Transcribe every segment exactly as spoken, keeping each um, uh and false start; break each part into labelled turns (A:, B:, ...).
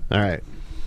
A: All right.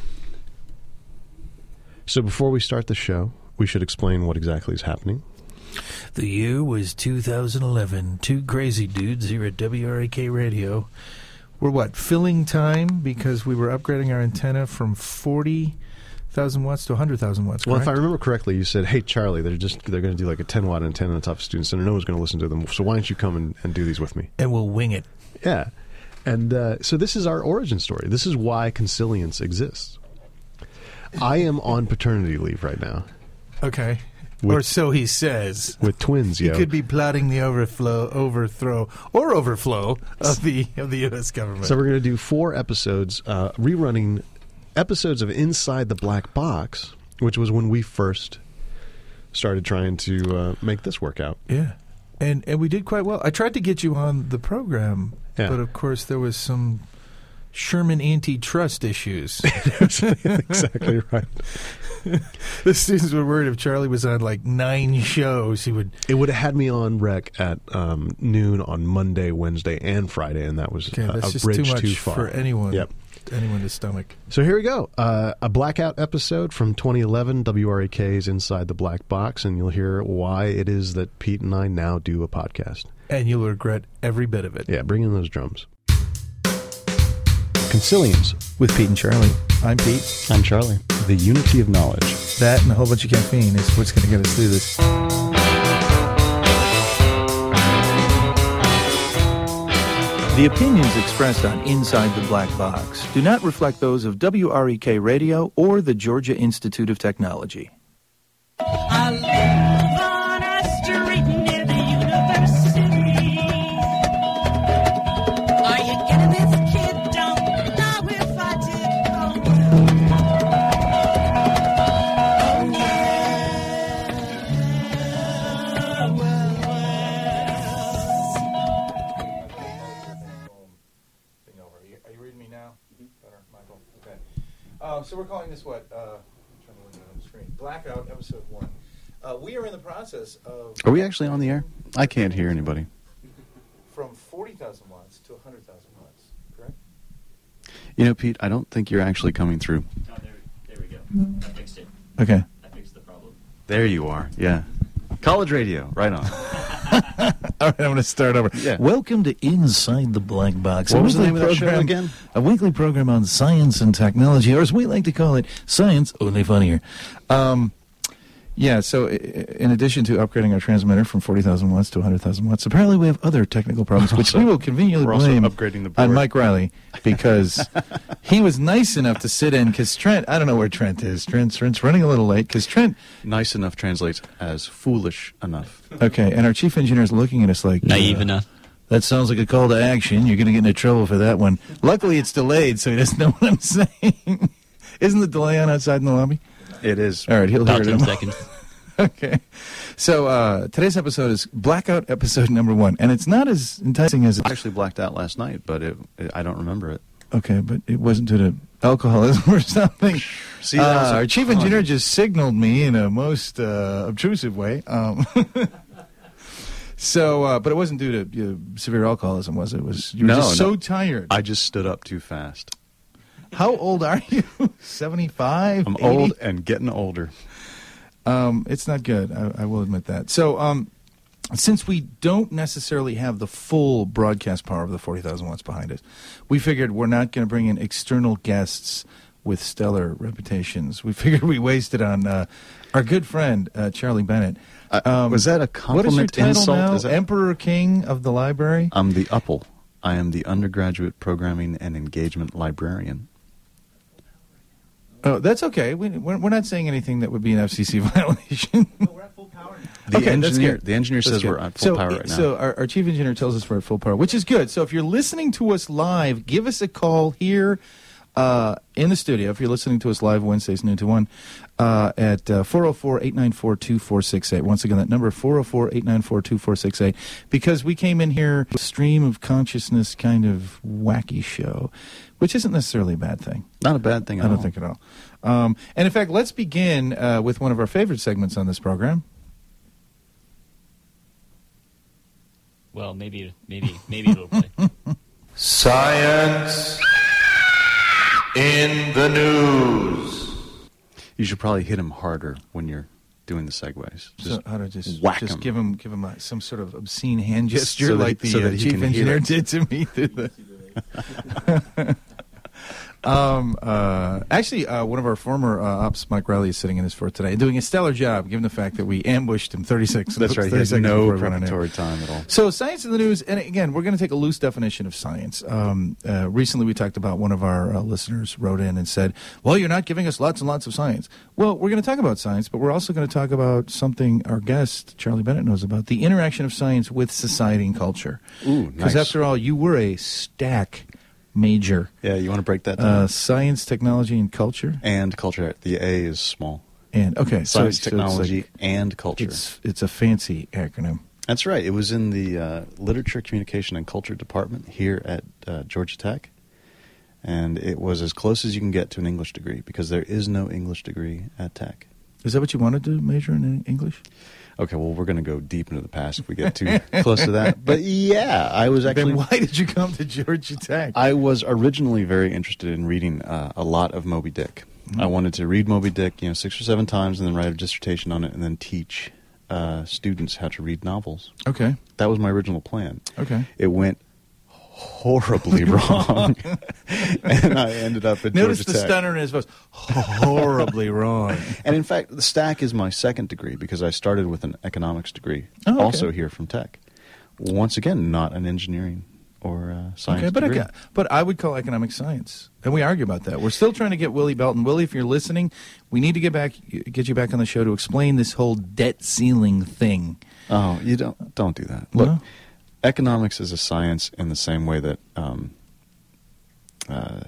A: So before we start the show, we should explain what exactly is happening.
B: The year was two thousand eleven. Two crazy dudes here at W R A K Radio were, what, filling time because we were upgrading our antenna from forty thousand watts to one hundred thousand watts, correct?
A: Well, if I remember correctly, you said, hey, Charlie, they're just they're going to do like a ten watt antenna on top of Student Center. No one's going to listen to them, so why don't you come and, and do these with me?
B: And we'll wing it.
A: Yeah. And uh, so this is our origin story. This is why Consilience exists. I am on paternity leave right now.
B: Okay.
A: With,
B: or so he says.
A: With twins,
B: he
A: yo.
B: could be plotting the overflow, overthrow, or overflow of the of the U S government.
A: So we're going to do four episodes, uh, rerunning episodes of Inside the Black Box, which was when we first started trying to uh, make this work out.
B: Yeah. And and we did quite well. I tried to get you on the program,
A: yeah.
B: but of course there was some Sherman antitrust issues.
A: Exactly right.
B: The students were worried if Charlie was on like nine shows, he would.
A: It would have had me on rec at um, noon on Monday, Wednesday, and Friday, and that was
B: okay,
A: a,
B: that's
A: a
B: just
A: bridge
B: too much
A: too far
B: for anyone.
A: Yep.
B: Anyone to stomach.
A: So here we go. Uh, a blackout episode from twenty eleven, W R A K's Inside the Black Box, and you'll hear why it is that Pete and I now do a podcast.
B: And you'll regret every bit of it.
A: Yeah, bring in those drums. Consilience
B: with Pete and Charlie. I'm Pete.
C: I'm Charlie.
A: The unity of knowledge.
B: That and a whole bunch of caffeine is what's going to get us through this. The opinions expressed on Inside the Black Box do not reflect those of W R E K Radio or the Georgia Institute of Technology.
D: I live on a street near the university. Are you getting this, kid? Don't know if I did. Oh, well, well, well.
B: Are you reading me now? Better, Michael. Okay. Um, so we're calling this what? Uh, I'm trying to look at it on the screen. Blackout, episode one. Uh, we are in the process of...
C: Are we actually on the air? I can't hear anybody.
B: From forty thousand watts to one hundred thousand watts, correct?
C: You know, Pete, I don't think you're actually coming through.
E: Oh, there, there we go. I fixed it.
B: Okay.
E: I fixed the problem.
C: There you are. Yeah. College radio. Right on.
B: All right, I'm going to start over.
C: Yeah.
B: Welcome to Inside the Black Box.
C: What
B: a
C: was the
B: weekly
C: name of that show
B: program-
C: again?
B: A weekly program on science and technology, or as we like to call it, science, only funnier. Um, yeah, so i- in addition to upgrading our transmitter from forty thousand watts to one hundred thousand watts, apparently we have other technical problems, which we will conveniently
C: we're also
B: blame
C: upgrading the
B: on
C: board.
B: Mike Riley, because he was nice enough to sit in, because Trent, I don't know where Trent is. Trent's, Trent's running a little late, because Trent...
C: Nice enough translates as foolish enough.
B: Okay, and our chief engineer is looking at us like...
E: Naive
B: uh,
E: enough.
B: That sounds like a call to action. You're going to get into trouble for that one. Luckily, it's delayed, so he doesn't know what I'm saying. Isn't the delay on outside in the lobby?
C: It is.
B: All right, he'll
E: About
B: hear it.
E: ten
B: in a
E: seconds.
B: Okay. So uh, today's episode is Blackout episode number one. And it's not as enticing as...
C: I actually blacked out last night, but it, it, I don't remember it.
B: Okay, but it wasn't due to alcoholism or something.
C: See, that was
B: uh,
C: a
B: our chief
C: con.
B: engineer just signaled me in a most uh, obtrusive way. Um, so, uh, but it wasn't due to you know, severe alcoholism, was it? It was you were
C: No,
B: just
C: no.
B: so tired.
C: I just stood up too fast.
B: How old are you? seventy-five?
C: I'm
B: eighty?
C: old and getting older.
B: Um, it's not good. I, I will admit that. So, um, since we don't necessarily have the full broadcast power of the forty thousand watts behind us, we figured we're not going to bring in external guests with stellar reputations. We figured we wasted on uh, our good friend, uh, Charlie Bennett.
C: Uh, was that a
B: What is your
C: compliment,
B: title
C: insult?
B: now?
C: Is that-
B: Emperor King of the Library?
C: I'm the U P L. I am the Undergraduate Programming and Engagement Librarian.
B: Oh, that's okay. We, we're, we're not saying anything that would be an F C C violation.
E: We're at full power now.
C: The
B: Okay, that's
C: engineer,
B: good.
C: the engineer
B: That's
C: says
B: good.
C: we're at full
B: so,
C: power right now.
B: So our, our chief engineer tells us we're at full power, which is good. So if you're listening to us live, give us a call here uh, in the studio. If you're listening to us live Wednesdays noon to one uh, at uh, four oh four, eight nine four, two four six eight. Once again, that number four oh four, eight nine four, two four six eight. Because we came in here a stream of consciousness kind of wacky show, which isn't necessarily a bad thing.
C: Not a bad thing at
B: I don't
C: all.
B: think at all. Um, and in fact, let's begin uh, with one of our favorite segments on this program.
E: Well, maybe, maybe, maybe it'll play.
B: Science In the news.
C: You should probably hit him harder when you're doing the segues. Just
B: So how to just
C: whack
B: just
C: him.
B: give him give him a, some sort of obscene hand gesture
C: So that-
B: like the
C: so that
B: uh,
C: he
B: chief
C: can hear
B: engineer
C: it.
B: did to me through the. um, uh, actually, uh, one of our former uh, ops, Mike Riley, is sitting in this for today, doing a stellar job, given the fact that we ambushed him thirty-six.
C: That's right. He
B: thirty
C: has
B: seconds
C: no
B: before we went on air.
C: preparatory time at all.
B: So, science in the news, and again, we're going to take a loose definition of science. Um, uh, recently, we talked about one of our uh, listeners wrote in and said, well, you're not giving us lots and lots of science. Well, we're going to talk about science, but we're also going to talk about something our guest, Charlie Bennett, knows about, the interaction of science with society and culture.
C: Ooh,
B: Because
C: nice.
B: after all, you were a stack major.
C: Yeah, you want to break that down?
B: Uh, science, technology, and culture.
C: and culture. The A is small.
B: And okay, so
C: Science,
B: it's- so it's
C: technology,
B: like-
C: and culture.
B: It's it's a fancy acronym.
C: That's right. It was in the uh, Literature, Communication, and Culture department here at uh, Georgia Tech. And it was as close as you can get to an English degree because there is no English degree at Tech.
B: Is that what you wanted to major in English?
C: Okay, well, we're going to go deep into the past if we get too close to that. But yeah, I was actually.
B: Then why did you come to Georgia Tech?
C: I was originally very interested in reading uh, a lot of Moby Dick.
B: Mm-hmm.
C: I wanted to read Moby Dick, you know, six or seven times, and then write a dissertation on it, and then teach uh, students how to read novels.
B: Okay.
C: That was my original plan.
B: Okay.
C: It went horribly wrong, and I ended up at
B: Notice
C: Georgia
B: the
C: Tech.
B: stunner in his voice. Horribly wrong.
C: And in fact, the stack is my second degree because I started with an economics degree,
B: Oh, okay.
C: also here from Tech. Once again, not an engineering or uh, science
B: Okay, but
C: degree.
B: I, but I would call economic science, and we argue about that. We're still trying to get Willie Belton. Willie, if you're listening, we need to get back, get you back on the show to explain this whole debt ceiling thing.
C: Oh, you don't don't do that. Look,
B: No?
C: economics is a science in the same way that um, uh,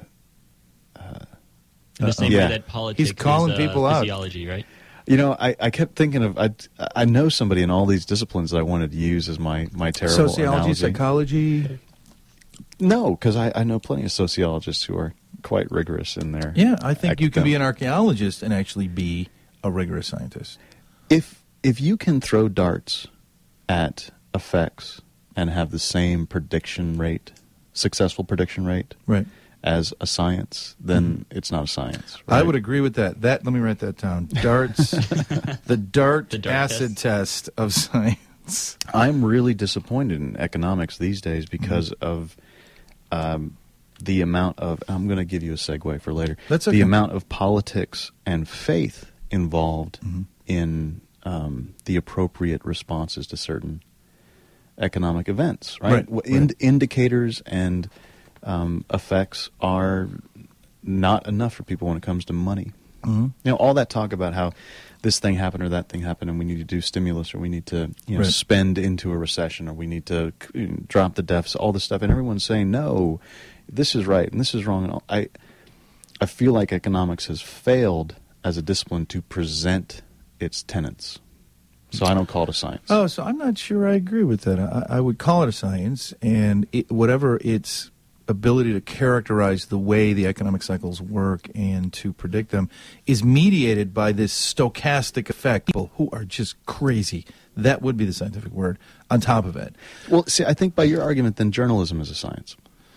E: In the same
C: yeah.
E: way that politics
B: He's calling
E: is uh,
B: people out.
E: physiology, right?
C: you know, I, I kept thinking of I I know somebody in all these disciplines that I wanted to use as my my terrible
B: Sociology,
C: analogy.
B: psychology.
C: No, because I, I know plenty of sociologists who are quite rigorous in their.
B: Yeah, I think you can be an
C: academic-
B: archaeologist and actually be a rigorous scientist.
C: If if you can throw darts at effects and have the same prediction rate, successful prediction rate,
B: Right.
C: as a science, then it's not a science. Right?
B: I would agree with that. That let me write that down. Darts, the dart,
E: The dart
B: acid test. of science.
C: I'm really disappointed in economics these days because
B: Mm-hmm.
C: of um, the amount of. I'm going to give you a segue for later.
B: That's okay.
C: The amount of politics and faith involved
B: Mhm.
C: in um, the appropriate responses to certain economic events. Right.
B: Right,
C: W-
B: right.
C: ind- indicators and um, effects are not enough for people when it comes to money.
B: Mm-hmm.
C: You know, all that talk about how this thing happened or that thing happened, and we need to do stimulus, or we need to, you know,
B: Right.
C: spend into a recession, or we need to you know, drop the deficit, all this stuff, and everyone's saying no, this is right and this is wrong. And all. I, I feel like economics has failed as a discipline to present its tenets, so I don't call it a science.
B: Oh, so I'm not sure I agree with that. I, I would call it a science, and it, whatever its ability to characterize the way the economic cycles work and to predict them is mediated by this stochastic effect. People who are just crazy. That would be the scientific word on top of it.
C: Well, see, I think by your argument, then journalism is a science.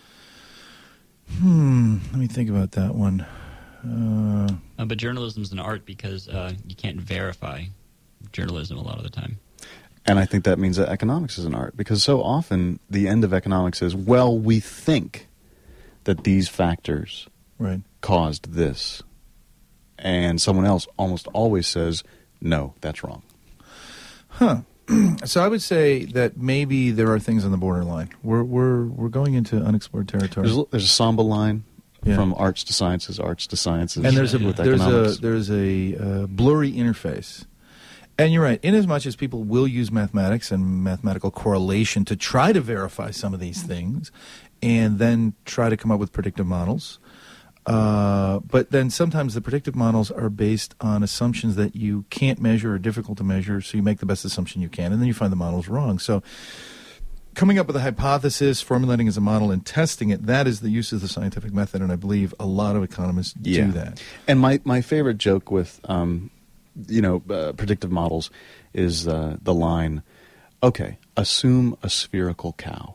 B: Hmm. Let me think about that one. Uh,
E: Uh, but journalism is an art because uh, you can't verify journalism a lot of the time.
C: And I think that means that economics is an art, because so often the end of economics is, well, we think that these factors
B: right.
C: caused this. And someone else almost always says, no, that's wrong.
B: Huh. So I would say that maybe there are things on the borderline. We're we're we're going into unexplored territory.
C: There's, a- there's a Samba line
B: Yeah.
C: from arts to sciences, arts to sciences.
B: And there's a
C: with
B: there's
C: economics.
B: a there's a uh, blurry interface. And you're right. Inasmuch as people will use mathematics and mathematical correlation to try to verify some of these things, and then try to come up with predictive models. Uh, but then sometimes the predictive models are based on assumptions that you can't measure or difficult to measure, so you make the best assumption you can, and then you find the model's wrong. So coming up with a hypothesis, formulating as a model, and testing it, that is the use of the scientific method, and I believe a lot of economists
C: Yeah.
B: do that.
C: And my, my favorite joke with, um, you know, uh, predictive models is uh, the line, okay, assume a spherical cow.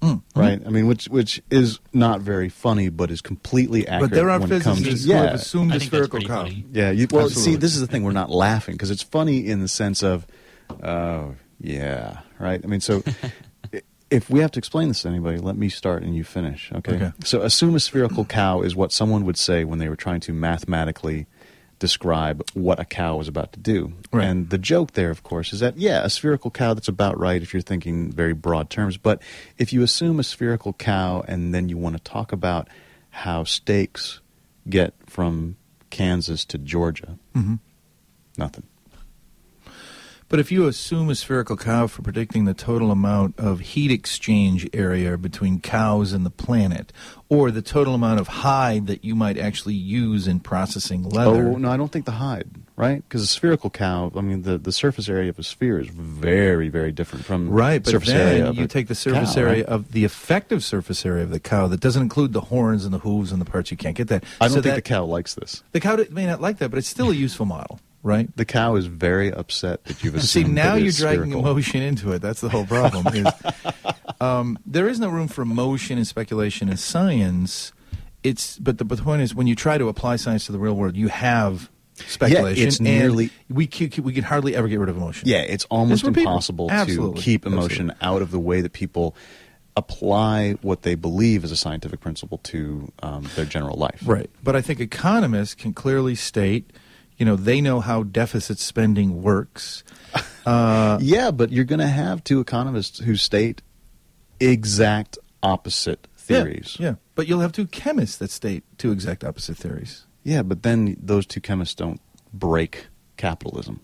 C: right? I mean, which which is not very funny, but is completely accurate.
B: But there are
C: when it comes
B: physicists
C: to,
B: who
C: yeah,
B: have assumed
E: I
B: a
E: think that's
B: spherical
E: pretty
B: cow.
E: funny.
C: yeah. You, well,
B: Absolutely.
C: see, this is the thing. We're not laughing because it's funny in the sense of, oh yeah, right. I mean, so. If we have to explain this to anybody, let me start and you finish, okay?
B: Okay.
C: So assume a spherical cow is what someone would say when they were trying to mathematically describe what a cow was about to do.
B: Right.
C: And the joke there, of course, is that, yeah, a spherical cow, that's about right if you're thinking very broad terms. But if you assume a spherical cow and then you want to talk about how steaks get from Kansas to Georgia,
B: Mhm.
C: nothing.
B: But if you assume a spherical cow for predicting the total amount of heat exchange area between cows and the planet, or the total amount of hide that you might actually use in processing leather.
C: Oh, no, I don't think the hide, right? Because a spherical cow, I mean, the, the surface area of a sphere is very, very different from
B: Right, but
C: surface area
B: then
C: of
B: you
C: a
B: take the surface
C: cow,
B: area
C: right?
B: of the effective surface area of the cow that doesn't include the horns and the hooves and the parts you can't get that.
C: I don't
B: So
C: think
B: that-
C: the cow likes this.
B: the cow may not like that, but it's still a useful model, right?
C: The cow is very upset that you've
B: See,
C: assumed
B: now
C: that
B: you're
C: it's
B: dragging
C: spherical.
B: emotion into it. That's the whole problem. is, um, there is no room for emotion and speculation in science. It's but the, but the point is, when you try to apply science to the real world, you have speculation.
C: it's
B: and
C: nearly-
B: we c- c- we can hardly ever get rid of emotion.
C: Yeah, it's almost
B: It's repeatable.
C: impossible to
B: Absolutely.
C: keep emotion
B: Absolutely.
C: out of the way that people apply what they believe is a scientific principle to um, their general life.
B: Right. But I think economists can clearly state, you know, they know how deficit spending works. Uh,
C: Yeah, but you're going to have two economists who state exact opposite theories.
B: Yeah, yeah, but you'll have two chemists that state two exact opposite theories.
C: Yeah, but then those two chemists don't break capitalism.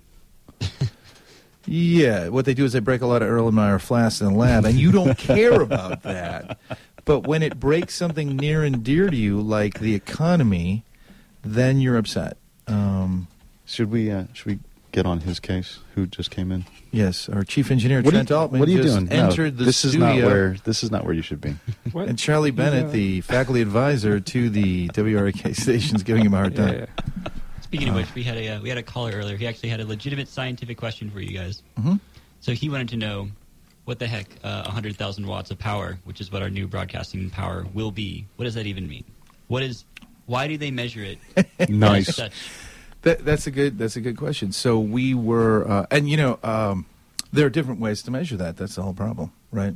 B: Yeah, what they do is they break a lot of Erlenmeyer flasks in the lab, and you don't care about that. But when it breaks something near and dear to you, like the economy, then you're upset. Um,
C: Should we? Uh, should we get on his case? Who just came in?
B: yes, our chief engineer
C: What are you,
B: Trent Altman
C: what are you
B: just
C: doing? No,
B: entered the
C: this
B: studio.
C: is not where. This is not where you should be.
F: What?
B: And Charlie Bennett,
F: Yeah.
B: the faculty advisor to the W R A K station's giving him a hard
F: Yeah,
B: time.
F: yeah.
E: Speaking of which, we had a uh, we had a caller earlier. He actually had a legitimate scientific question for you guys.
B: hmm
E: So he wanted to know what the heck uh, one hundred thousand watts of power, which is what our new broadcasting power will be. What does that even mean? What is? Why do they measure it? as
C: Nice.
E: such?
B: That, that's a good. That's a good question. So we were, uh, and you know, um, there are different ways to measure that. That's the whole problem, right?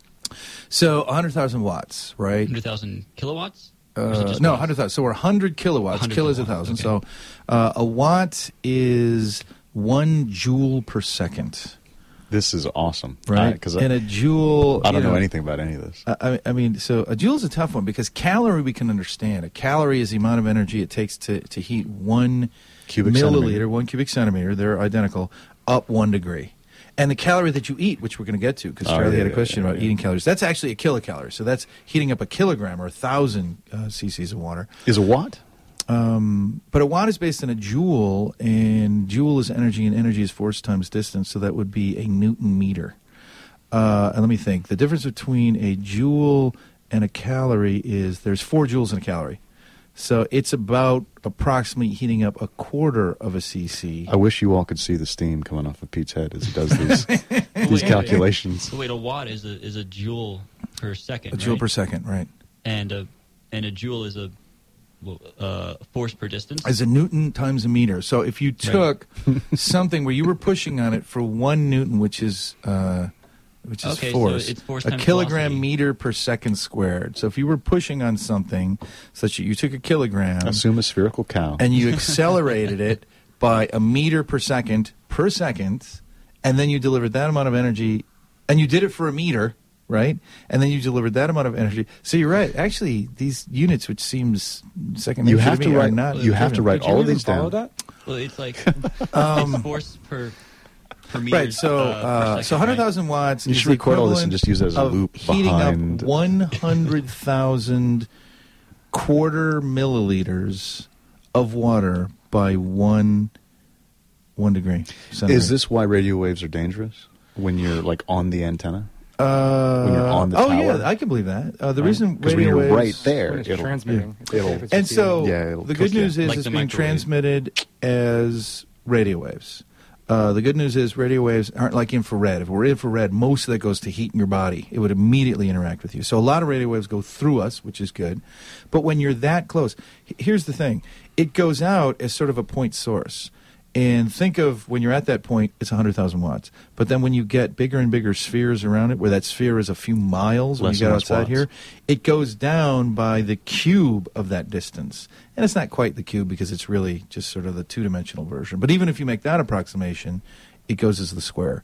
B: So one hundred thousand watts, right?
E: one hundred thousand kilowatts? Or is it
B: Uh,
E: just
B: no,
E: watts?
B: one hundred thousand. So we're one hundred kilowatts.
E: one hundred
B: Kilo is a
E: kilowatts,
B: thousand.
E: okay.
B: So uh, a watt is one joule per second,
C: This is awesome,
B: right?
C: Because
B: and
C: I,
B: a joule.
C: I don't
B: you
C: know anything about any of this.
B: I, I- I mean, so a joule is a tough one because calorie we can understand. A calorie is the amount of energy it takes to, to heat one
C: Cubic
B: milliliter,
C: centimeter.
B: one cubic centimeter. They're identical, up one degree. And the calorie that you eat, which we're going to get to, because
C: Oh,
B: Charlie
C: yeah,
B: had a
C: yeah,
B: question
C: yeah,
B: about
C: yeah.
B: eating calories. That's actually a kilocalorie. So that's heating up a kilogram or a thousand uh, cc's of water.
C: Is a watt?
B: Um, but a watt is based on a joule, and joule is energy, and energy is force times distance, so that would be a Newton meter. Uh, and let me think. The difference between a joule and a calorie is there's four joules in a calorie. So it's about approximately heating up a quarter of a cc.
C: I wish you all could see the steam coming off of Pete's head as he does these these
E: Wait, wait.
C: calculations.
E: So wait, a watt is a is a joule per second.
B: A joule
E: right?
B: per second, right.
E: and a and a joule is a well, uh, force per distance.
B: As a Newton times a meter. So if you took something where you were pushing on it for one Newton, which is uh, which is
E: Okay, so
B: force,
E: it's force
B: a
E: times
B: kilogram
E: velocity.
B: meter per second squared. So if you were pushing on something such that you took a kilogram
C: Assume a spherical cow.
B: and you accelerated it by a meter per second per second, and then you delivered that amount of energy, and you did it for a meter, right? And then you delivered that amount of energy. So you're right. Actually, these units, which seems second
C: you
B: nature
C: have
B: to
C: to
B: me, are
C: write.
B: not.
C: You have to
B: given.
C: write
F: Did you
C: all of
F: even
C: these
F: follow
C: down.
F: that?
E: Well, it's like
B: Um,
E: it's force per per meter.
B: Right, so
E: uh, per
B: uh,
E: second,
B: so one hundred
E: right?
B: thousand watts
C: You
B: is
C: should
B: the
C: record all this and
B: equivalent
C: just use it as a
B: of
C: loop
B: heating
C: behind-
B: up one hundred thousand quarter milliliters of water by one one degree. centigrade.
C: Is this why radio waves are dangerous when you're like on the antenna?
B: Uh,
C: when you're on the
B: oh
C: tower?
B: yeah, I can believe that. Uh, the
C: Right?
B: reason
C: 'Cause when
B: radio
C: you're
B: waves,
C: right there,
F: When it's
C: it'll-
F: transmitting. It's
C: it'll-
F: okay if it's
B: and
F: receiving.
B: so
C: Yeah, it'll
B: the
C: cook
B: good
C: you.
B: news is
E: Like
B: it's
E: the
B: being
E: microwave.
B: transmitted as radio waves. Uh, the good news is radio waves aren't like infrared. If we're infrared, most of that goes to heat in your body. It would immediately interact with you. So a lot of radio waves go through us, which is good. But when you're that close, h- here's the thing. It goes out as sort of a point source. And think of when you're at that point, it's one hundred thousand watts. But then when you get bigger and bigger spheres around it, where that sphere is a few miles when
C: Less
B: you get
C: and less
B: outside
C: watts.
B: here, it goes down by the cube of that distance. And it's not quite the cube because it's really just sort of the two-dimensional version. But even if you make that approximation, it goes as the square.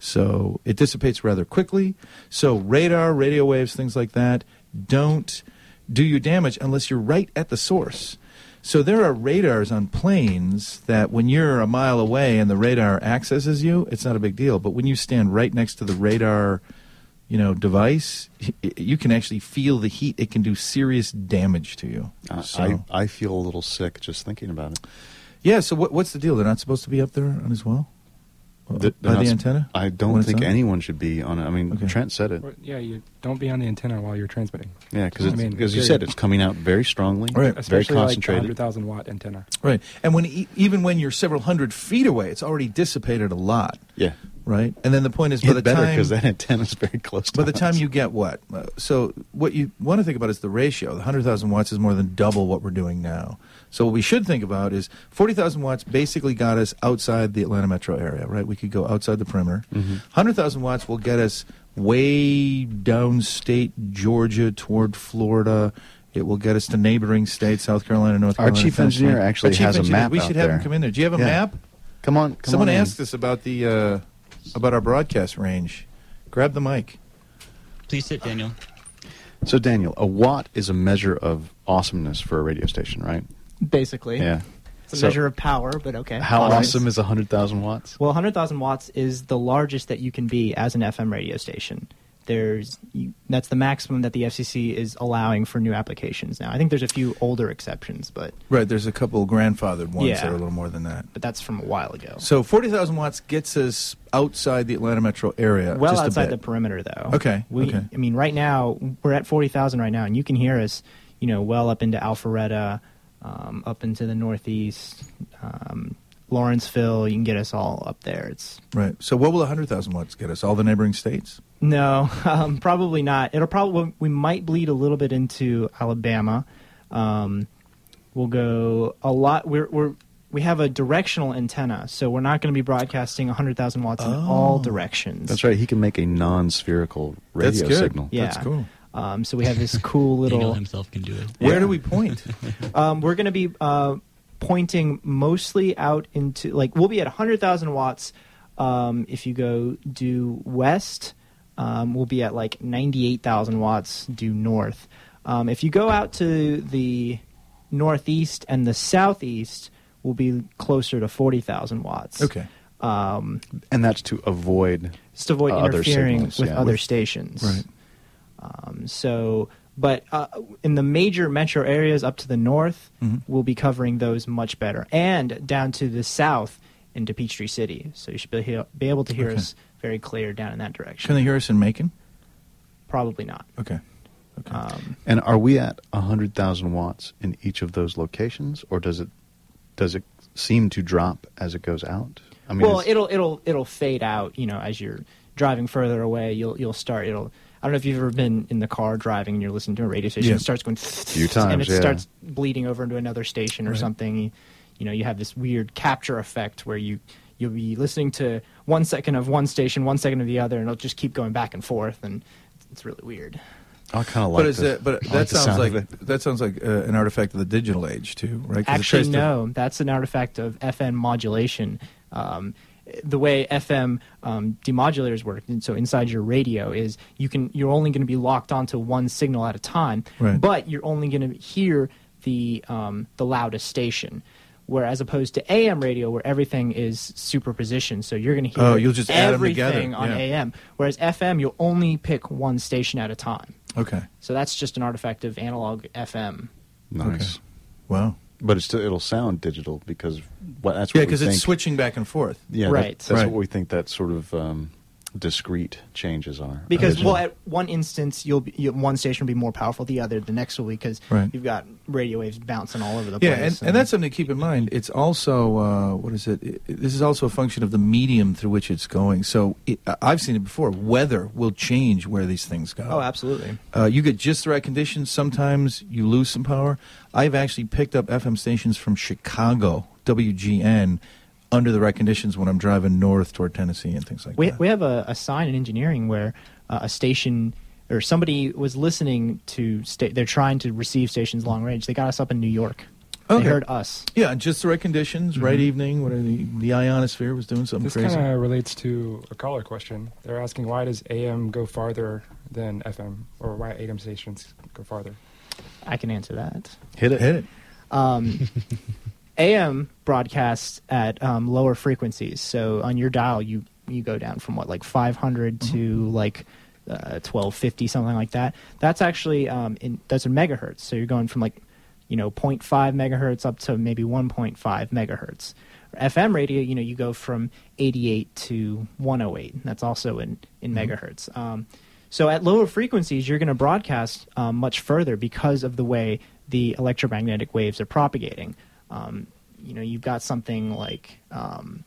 B: So it dissipates rather quickly. So radar, radio waves, things like that don't do you damage unless you're right at the source. So there are radars on planes that when you're a mile away and the radar accesses you, it's not a big deal. But when you stand right next to the radar, you know, device, y- you can actually feel the heat. It can do serious damage to you.
C: Uh,
B: So-
C: I, I feel a little sick just thinking about it.
B: Yeah, so what, what's the deal? They're not supposed to be up there on as well?
C: Th-
B: By
C: they're
B: the
C: not sp-
B: antenna?
C: I
B: When
C: don't
B: it's
C: think
B: on?
C: anyone should be on it. I mean,
B: Okay.
C: Trent said it.
F: Well, yeah, you don't be on the antenna while you're transmitting.
C: Yeah, because
F: I mean,
C: you
F: period.
C: said, it's coming out very strongly,
B: Right.
C: very
F: Especially like a
C: concentrated.
F: hundred thousand watt antenna.
B: Right. And when e- even when you're several hundred feet away, it's already dissipated a lot,
C: yeah,
B: right? And then the point is, by
C: it's
B: the
C: better
B: time
C: because that antenna is very close to
B: by the time
C: us.
B: you get what? Uh, So what you want to think about is the ratio. The one hundred thousand watts is more than double what we're doing now. So what we should think about is forty thousand watts basically got us outside the Atlanta metro area, right? We could go outside the perimeter.
C: Mhm.
B: one hundred thousand watts will get us way downstate Georgia toward Florida. It will get us to neighboring states, South Carolina, North
C: Our
B: Carolina.
C: chief engineer
B: Pennsylvania.
C: actually
B: Our chief
C: has a
B: engineer-
C: map
B: We
C: out
B: should have him
C: there.
B: come in there. Do you have a
C: Yeah.
B: map?
C: Come on, come
B: Someone
C: on in.
B: asked us about the uh, about our broadcast range. Grab the mic.
E: Please sit, Daniel.
C: So, Daniel, a watt is a measure of awesomeness for a radio station, right?
G: Basically.
C: Yeah.
G: It's a
C: So
G: measure of power, but okay.
C: How
G: Watts.
C: awesome is one hundred thousand watts?
G: Well, one hundred thousand watts is the largest that you can be as an F M radio station. There's you, that's the maximum that the F C C is allowing for new applications now. I think there's a few older exceptions, but
B: Right, there's a couple grandfathered ones
G: Yeah.
B: that are a little more than that.
G: but that's from a while ago.
B: So forty thousand watts gets us outside the Atlanta metro area.
G: well
B: just a
G: outside the
B: bit.
G: perimeter, though.
B: Okay,
G: We,
B: okay.
G: I mean, right now we're at forty thousand right now, and you can hear us, you know, well up into Alpharetta, um, up into the northeast, um, Lawrenceville. You can get us all up there. It's
B: Right. So what will one hundred thousand watts get us? All the neighboring states?
G: No, um, probably not. It'll probably we might bleed a little bit into Alabama. Um, we'll go a lot. We're we're we have a directional antenna, so we're not going to be broadcasting one hundred thousand watts in all
B: Oh.
G: directions.
C: That's right. He can make a non-spherical radio
B: That's good.
C: signal.
G: Yeah.
B: That's cool.
G: Um, so we have this cool
E: Daniel
G: little.
E: himself can do it.
B: Where
G: Yeah.
B: do we point?
G: Um, we're going to be uh, pointing mostly out into like we'll be at one hundred thousand watts. Um, if you go due west, um, we'll be at like ninety-eight thousand watts due north. Um, if you go out to the northeast and the southeast, we'll be closer to forty thousand watts.
B: Okay.
G: Um,
C: And that's to avoid.
G: just to avoid
C: Uh, other
G: interfering
C: signals,
G: with
C: yeah.
G: other
C: With-
G: stations.
B: Right.
G: Um, so, but uh, in the major metro areas up to the north,
B: Mhm.
G: we'll be covering those much better, and down to the south into Peachtree City. So you should be, he- be able to hear
B: Okay.
G: us very clear down in that direction.
B: Can they hear us in Macon?
G: Probably not.
B: Okay. Okay.
G: Um,
C: And are we at one hundred thousand watts in each of those locations, or does it does it seem to drop as it goes out? I mean,
G: well,
C: it's-
G: it'll it'll it'll fade out. You know, as you're driving further away, you'll you'll start. It'll. I don't know if you've ever been in the car driving and you're listening to a radio station.
B: Yeah.
G: It starts going
C: Few times,
G: and it
C: yeah.
G: starts bleeding over into another station or
B: Right.
G: something. You, you know, you have this weird capture effect where you you'll be listening to one second of one station, one second of the other, and it'll just keep going back and forth, and it's really weird.
C: I kind of like.
B: but is
C: the-
B: it, but
C: I like
B: that
C: the
B: sounds
C: sound
B: like
C: of it.
B: that sounds like uh, an artifact of the digital age too, right? 'Cause it
G: Actually,
B: tries to-
G: no, that's an artifact of F M modulation. Um, the way F M um, demodulators work, and so inside your radio is you can you're only going to be locked onto one signal at a time,
B: Right.
G: but you're only going to hear the um, the loudest station. Whereas opposed to A M radio, where everything is superposition, so you're going to hear
B: Oh, you'll just add 'em together,
G: everything on
B: yeah.
G: A M. Whereas F M, you'll only pick one station at a time.
B: Okay.
G: So that's just an artifact of analog F M.
C: Nice,
B: Okay. Wow.
C: but it's still, it'll sound digital because what that's
B: Yeah,
C: what we
B: because it's
C: think-
B: switching back and forth.
C: Yeah, that-
G: Right.
C: that's
B: Right.
C: what we think. That sort of um, discrete changes are.
G: Because
C: Original.
G: well, at one instance, you'll be, you, one station will be more powerful, the other the next will be because
B: Right.
G: you've got radio waves bouncing all over the
B: Yeah,
G: place.
B: and, and that's something to keep in mind. It's also uh, what is it? It- This is also a function of the medium through which it's going. So it, I've seen it before. Weather will change where these things go.
G: oh, absolutely.
B: Uh, you get just the right conditions. Sometimes you lose some power. I've actually picked up F M stations from Chicago, W G N, under the right conditions when I'm driving north toward Tennessee and things like
G: We
B: that.
G: we have a, a sign in engineering where uh, a station or somebody was listening to sta- they're trying to receive stations long range. They got us up in New York.
B: Okay.
G: They heard us.
B: Yeah, just the right conditions, right evening. What are the, the ionosphere was doing something
F: This
B: crazy.
F: kind of relates to a caller question. They're asking why does A M go farther than F M, or why A M stations go farther?
G: I can answer that.
C: hit it.
B: Hit it.
G: Um, A M broadcasts at um, lower frequencies. So on your dial, you you go down from what like five hundred to like uh, twelve fifty, something like that. That's actually um, in that's in megahertz. So you're going from like you know zero point five megahertz up to maybe one point five megahertz. F M radio, you know, you go from eighty-eight to one oh eight. That's also in in megahertz. Um, so at lower frequencies, you're going to broadcast um, much further because of the way the electromagnetic waves are propagating. Um, you know, you've got something like, um,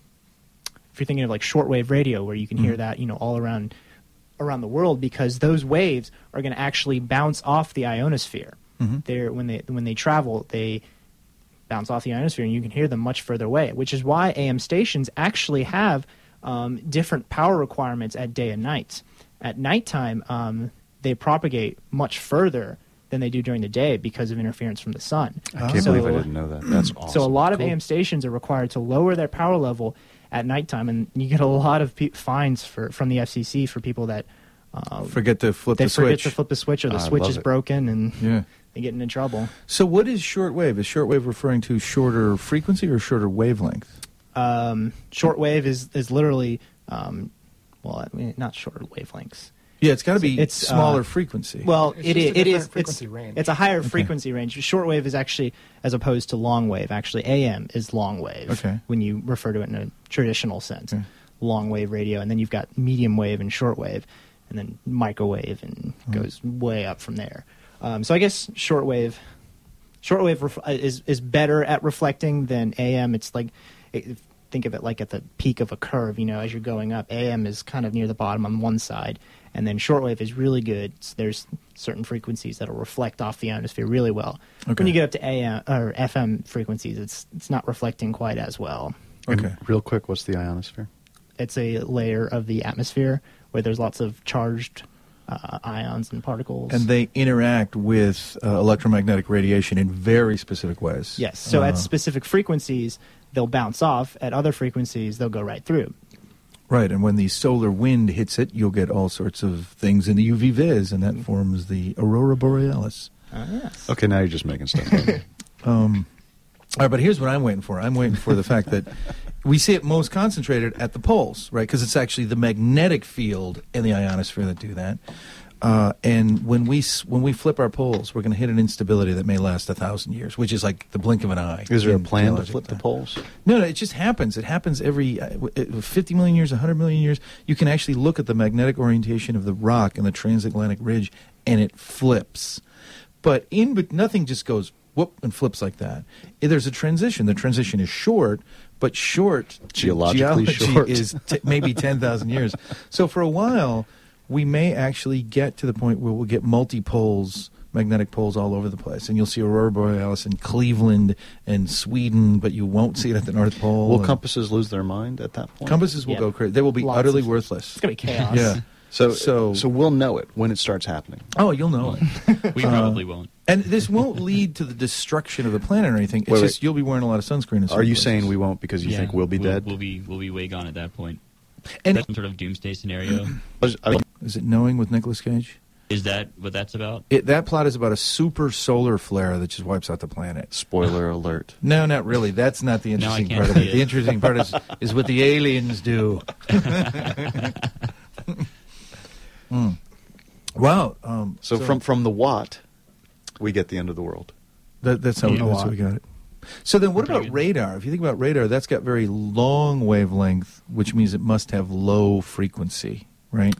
G: if you're thinking of like shortwave radio, where you can hear that, you know, all around around the world, because those waves are going to actually bounce off the ionosphere. They're when they when they travel, they bounce off the ionosphere, and you can hear them much further away. Which is why A M stations actually have um, different power requirements at day and night. At nighttime, um, they propagate much further than they do during the day because of interference from the sun.
C: I can't
G: So-
C: believe I didn't know that. That's awesome.
G: So a lot of
C: Cool.
G: A M stations are required to lower their power level at nighttime, and you get a lot of pe- fines for from the F C C for people that uh,
B: Forget to flip
G: they
B: the
G: forget
B: switch.
G: to flip the switch, or the
C: I
G: switch
C: love
G: is
C: it.
G: broken, and
B: Yeah.
G: they get into trouble.
B: So what is shortwave? Is shortwave referring to shorter frequency or shorter wavelength?
G: Um, shortwave is is literally um, well, I mean, not shorter wavelengths.
B: Yeah, it's got to be
G: It's,
B: smaller
G: uh,
B: frequency.
G: Well,
F: It's
G: it
F: just
G: is.
F: a
G: It
F: different
G: is. It's,
F: frequency range.
G: it's a higher frequency range. Shortwave is actually, as opposed to long wave. Actually, A M is long wave.
B: Okay.
G: When you refer to it in a traditional sense,
B: Okay.
G: long wave radio, and then you've got medium wave and shortwave, and then microwave, and goes way up from there. Um, so I guess shortwave, shortwave ref- is is better at reflecting than A M. It's like, it, think of it like at the peak of a curve. You know, as you're going up, A M is kind of near the bottom on one side, and then shortwave is really good. So there's certain frequencies that'll reflect off the ionosphere really well.
B: Okay.
G: When you get up to A M or F M frequencies, it's it's not reflecting quite as well.
C: And
B: Okay.
C: real quick, what's the ionosphere?
G: It's a layer of the atmosphere where there's lots of charged uh, ions and particles.
B: and they interact with uh, electromagnetic radiation in very specific ways.
G: Yes. So
B: Uh,
G: at specific frequencies, they'll bounce off. At other frequencies, they'll go right through.
B: Right, and when the solar wind hits it, you'll get all sorts of things in the U V vis, and that forms the aurora borealis.
G: Uh, yes.
C: Okay, now you're just making stuff up.
B: Um, all right, but here's what I'm waiting for. I'm waiting for the fact that we see it most concentrated at the poles, right? Because it's actually the magnetic field and the ionosphere that do that. Uh, and when we s- when we flip our poles, we're going to hit an instability that may last a thousand years, which is like the blink of an eye.
C: Is there a
B: in
C: plan to
B: geologic
C: flip the
B: time.
C: poles?
B: No, no, it just happens. It happens every uh, w- uh, fifty million years, one hundred million years. You can actually look at the magnetic orientation of the rock and the transatlantic ridge, and it flips. But in but nothing just goes whoop and flips like that. Eh, There's a transition. The transition is short, but short
C: Geologically
B: geology
C: short.
B: is t- maybe ten thousand years. So for a while, we may actually get to the point where we'll get multi-poles, magnetic poles all over the place. And you'll see Aurora Borealis in Cleveland and Sweden, but you won't see it at the North Pole.
C: Will
B: And
C: compasses lose their mind at that point?
B: compasses will
G: Yeah.
B: go crazy. They will be
G: Lots
B: utterly
G: of-
B: worthless.
G: It's going to be chaos.
B: Yeah.
C: So,
B: So-
C: so, we'll know it when it starts happening.
B: Oh, you'll know it.
E: We probably won't.
B: And this won't lead to the destruction of the planet or anything. It's
C: Wait, wait.
B: just you'll be wearing a lot of sunscreen. in
C: Are
B: certain
C: you
B: places.
C: saying we won't because you
E: Yeah,
C: think we'll be dead?
E: We'll be we'll be way gone at that point.
B: And
E: That's some sort of doomsday scenario.
C: I mean,
B: is it Knowing with Nicolas Cage?
E: Is that what that's about?
B: It, that plot is about a super solar flare that just wipes out the planet.
C: spoiler alert.
B: No, not really. That's not the
E: No, I
B: interesting
E: can't
B: part of
E: see
B: it.
E: it.
B: The interesting part is is what the aliens do. Mm. Wow. Um,
C: So, from from the watt, we get the end of the world.
B: That, that's how,
G: Yeah.
B: that's how we got it. So then what
E: Pretty
B: about
E: good.
B: radar? If you think about radar, that's got very long wavelength, which means it must have low frequency. right?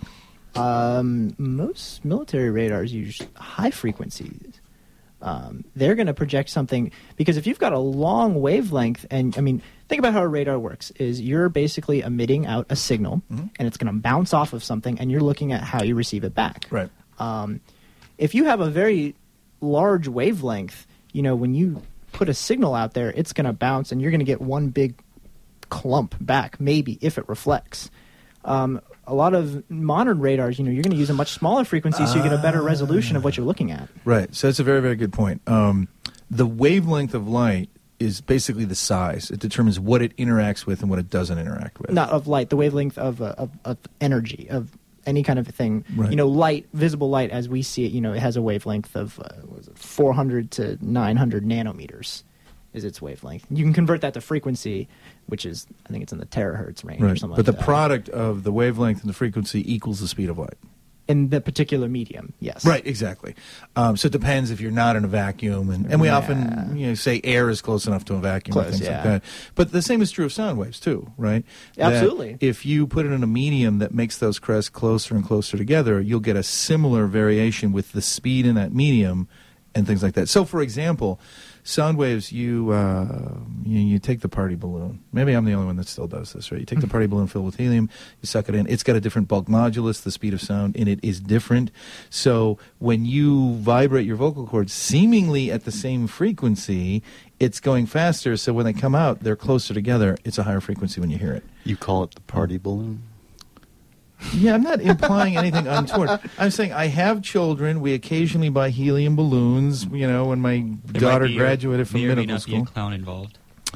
G: Um, most military radars use high frequencies. Um, they're going to project something because if you've got a long wavelength, and I mean, think about how a radar works: is you're basically emitting out a signal,
B: Mhm.
G: and it's going to bounce off of something, and you're looking at how you receive it back.
B: Right.
G: Um, if you have a very large wavelength, you know, when you put a signal out there, it's going to bounce, and you're going to get one big clump back, maybe if it reflects. Um, a lot of modern radars, you know, you're going to use a much smaller frequency, so you get a better resolution of what you're looking at.
B: Right. So that's a very, very good point. Um, the wavelength of light is basically the size. It determines what it interacts with and what it doesn't interact with.
G: Not of light, the wavelength of, uh, of, of energy, of any kind of thing.
B: Right.
G: You know, light, visible light as we see it, you know, it has a wavelength of uh, what is it, four hundred to nine hundred nanometers is its wavelength. You can convert that to frequency, which is, I think it's in the terahertz range or
B: Right.
G: something
B: But
G: like
B: the
G: that.
B: product of the wavelength and the frequency equals the speed of light.
G: In the particular medium, yes.
B: Right, exactly. Um, so it depends if you're not in a vacuum, and, and we
G: Yeah.
B: often you know say air is close enough to a vacuum
G: Close,
B: and things
G: yeah.
B: like that. But the same is true of sound waves too, right? That
G: Absolutely.
B: if you put it in a medium that makes those crests closer and closer together, you'll get a similar variation with the speed in that medium and things like that. So, for example, sound waves, you, uh, you you take the party balloon. Maybe I'm the only one that still does this, right? You take the party balloon filled with helium, you suck it in. It's got a different bulk modulus. The speed of sound in it is different. So when you vibrate your vocal cords seemingly at the same frequency, it's going faster. So when they come out, they're closer together. It's a higher frequency when you hear it.
C: You call it the party balloon?
B: Yeah, I'm not implying anything untoward. I'm saying I have children. We occasionally buy helium balloons. You know, when my
E: There
B: daughter
E: might be a-
B: graduated from
E: may or may
B: medical
E: not
B: school.
E: be a clown involved.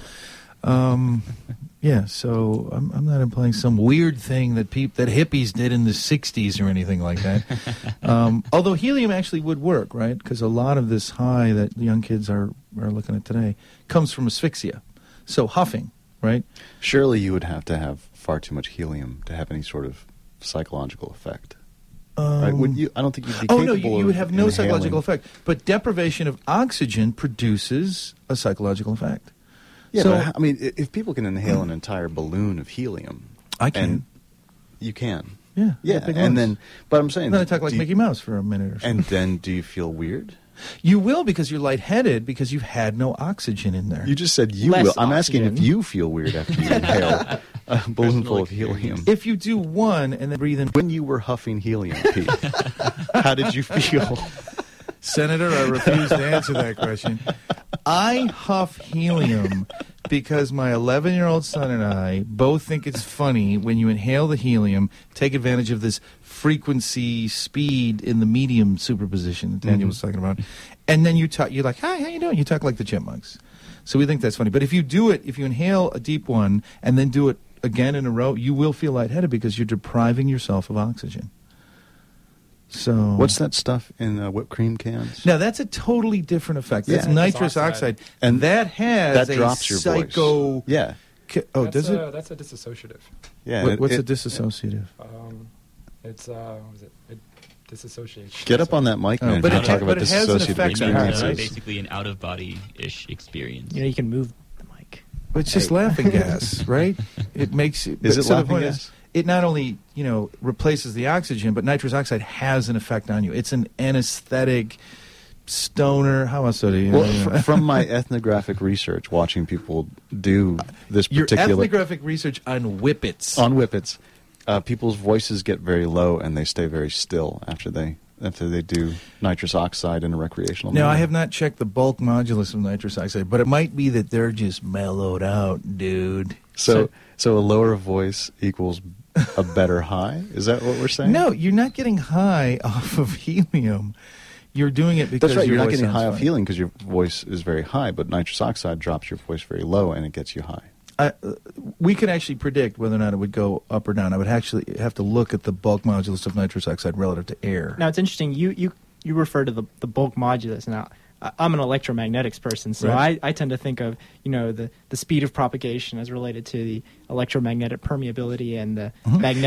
B: Um, yeah, so I'm, I'm not implying some weird thing that peop, that hippies did in the sixties or anything like that. um, although helium actually would work, right? Because a lot of this high that young kids are, are looking at today comes from asphyxia. So huffing, right?
C: Surely you would have to have far too much helium to have any sort of psychological effect.
B: Um,
C: right? Would you? I don't think you'd be
B: Oh,
C: capable
B: no, you, you
C: of
B: would have no
C: inhaling.
B: psychological effect. But deprivation of oxygen produces a psychological effect.
C: Yeah,
B: So-
C: but I mean, i- if people can inhale an entire balloon of helium,
B: I can.
C: and you can,
B: Yeah,
C: yeah,
B: got big
C: and
B: lungs.
C: then, but I'm saying,
B: And then I talk like
C: do you-
B: Mickey Mouse for a minute or so.
C: and then do you feel weird?
B: You will because you're lightheaded because you've had no oxygen in there.
C: You just said you
G: Less
C: will. I'm asking if
G: oxygen.
C: you feel weird after you inhale a balloon full of helium.
B: If you do one and then breathe in,
C: When you were huffing helium, Pete, how did you feel?
B: Senator, I refuse to answer that question. I huff helium because my eleven-year-old son and I both think it's funny when you inhale the helium, take advantage of this frequency speed in the medium superposition that Daniel
C: Mhm.
B: was talking about, and then you talk. You're like, "Hi, how you doing?" You talk like the chipmunks. So we think that's funny. But if you do it, if you inhale a deep one and then do it again in a row, you will feel lightheaded because you're depriving yourself of oxygen. So
C: What's that stuff in uh, whipped cream cans?
B: Now that's a totally different effect. That's
C: Yeah.
B: nitrous
F: Oxide.
B: oxide, and that has
C: that
B: a
C: drops your
B: psycho.
C: voice. Yeah,
B: Ca- oh,
F: that's
B: does
F: a,
B: it?
F: That's a dissociative.
C: yeah.
B: What-
C: it-
B: what's
C: it-
B: a disassociative?
F: Um, it's uh, what is it? It disassociates.
C: Get up on that mic,
B: Oh,
C: man.
B: but
C: if you
B: it-
C: talk
B: but
C: about
B: it has an
C: dissociative
B: effect on
E: It's
B: your
C: experiences.
B: eyes.
E: basically an out of body ish experience.
G: You know, you can move the mic.
B: It's just
G: Hey.
B: laughing gas, right? It makes.
C: Is
B: but
C: it
B: so the
C: laughing
B: point
C: gas?
B: is, It not only you know replaces the oxygen, but nitrous oxide has an effect on you. It's an anesthetic, stoner. How else do you?
C: Well,
B: you know?
C: fr- from my ethnographic research, watching people do this
B: Your
C: particular
B: ethnographic research on whippets.
C: on whippets, uh, people's voices get very low and they stay very still after they after they do nitrous oxide in a recreational.
B: Now, I
C: manner.
B: have not checked the bulk modulus of nitrous oxide, but it might be that they're just mellowed out, dude.
C: So, so a lower voice equals a better high. Is that what we're saying?
B: No, you're not getting high off of helium. You're doing it because
C: That's right.
B: your
C: You're not
B: voice
C: getting
B: sounds
C: high off
B: fine.
C: helium because your voice is very high, but nitrous oxide drops your voice very low and it gets you high.
B: I, uh, we could actually predict whether or not it would go up or down. I would actually have to look at the bulk modulus of nitrous oxide relative to air.
G: Now it's interesting. You you you refer to the the bulk modulus. Now I- I'm an electromagnetics person, so
B: Right.
G: I, I tend to think of you know the the speed of propagation as related to the electromagnetic permeability and the
B: Mhm.
G: magnetic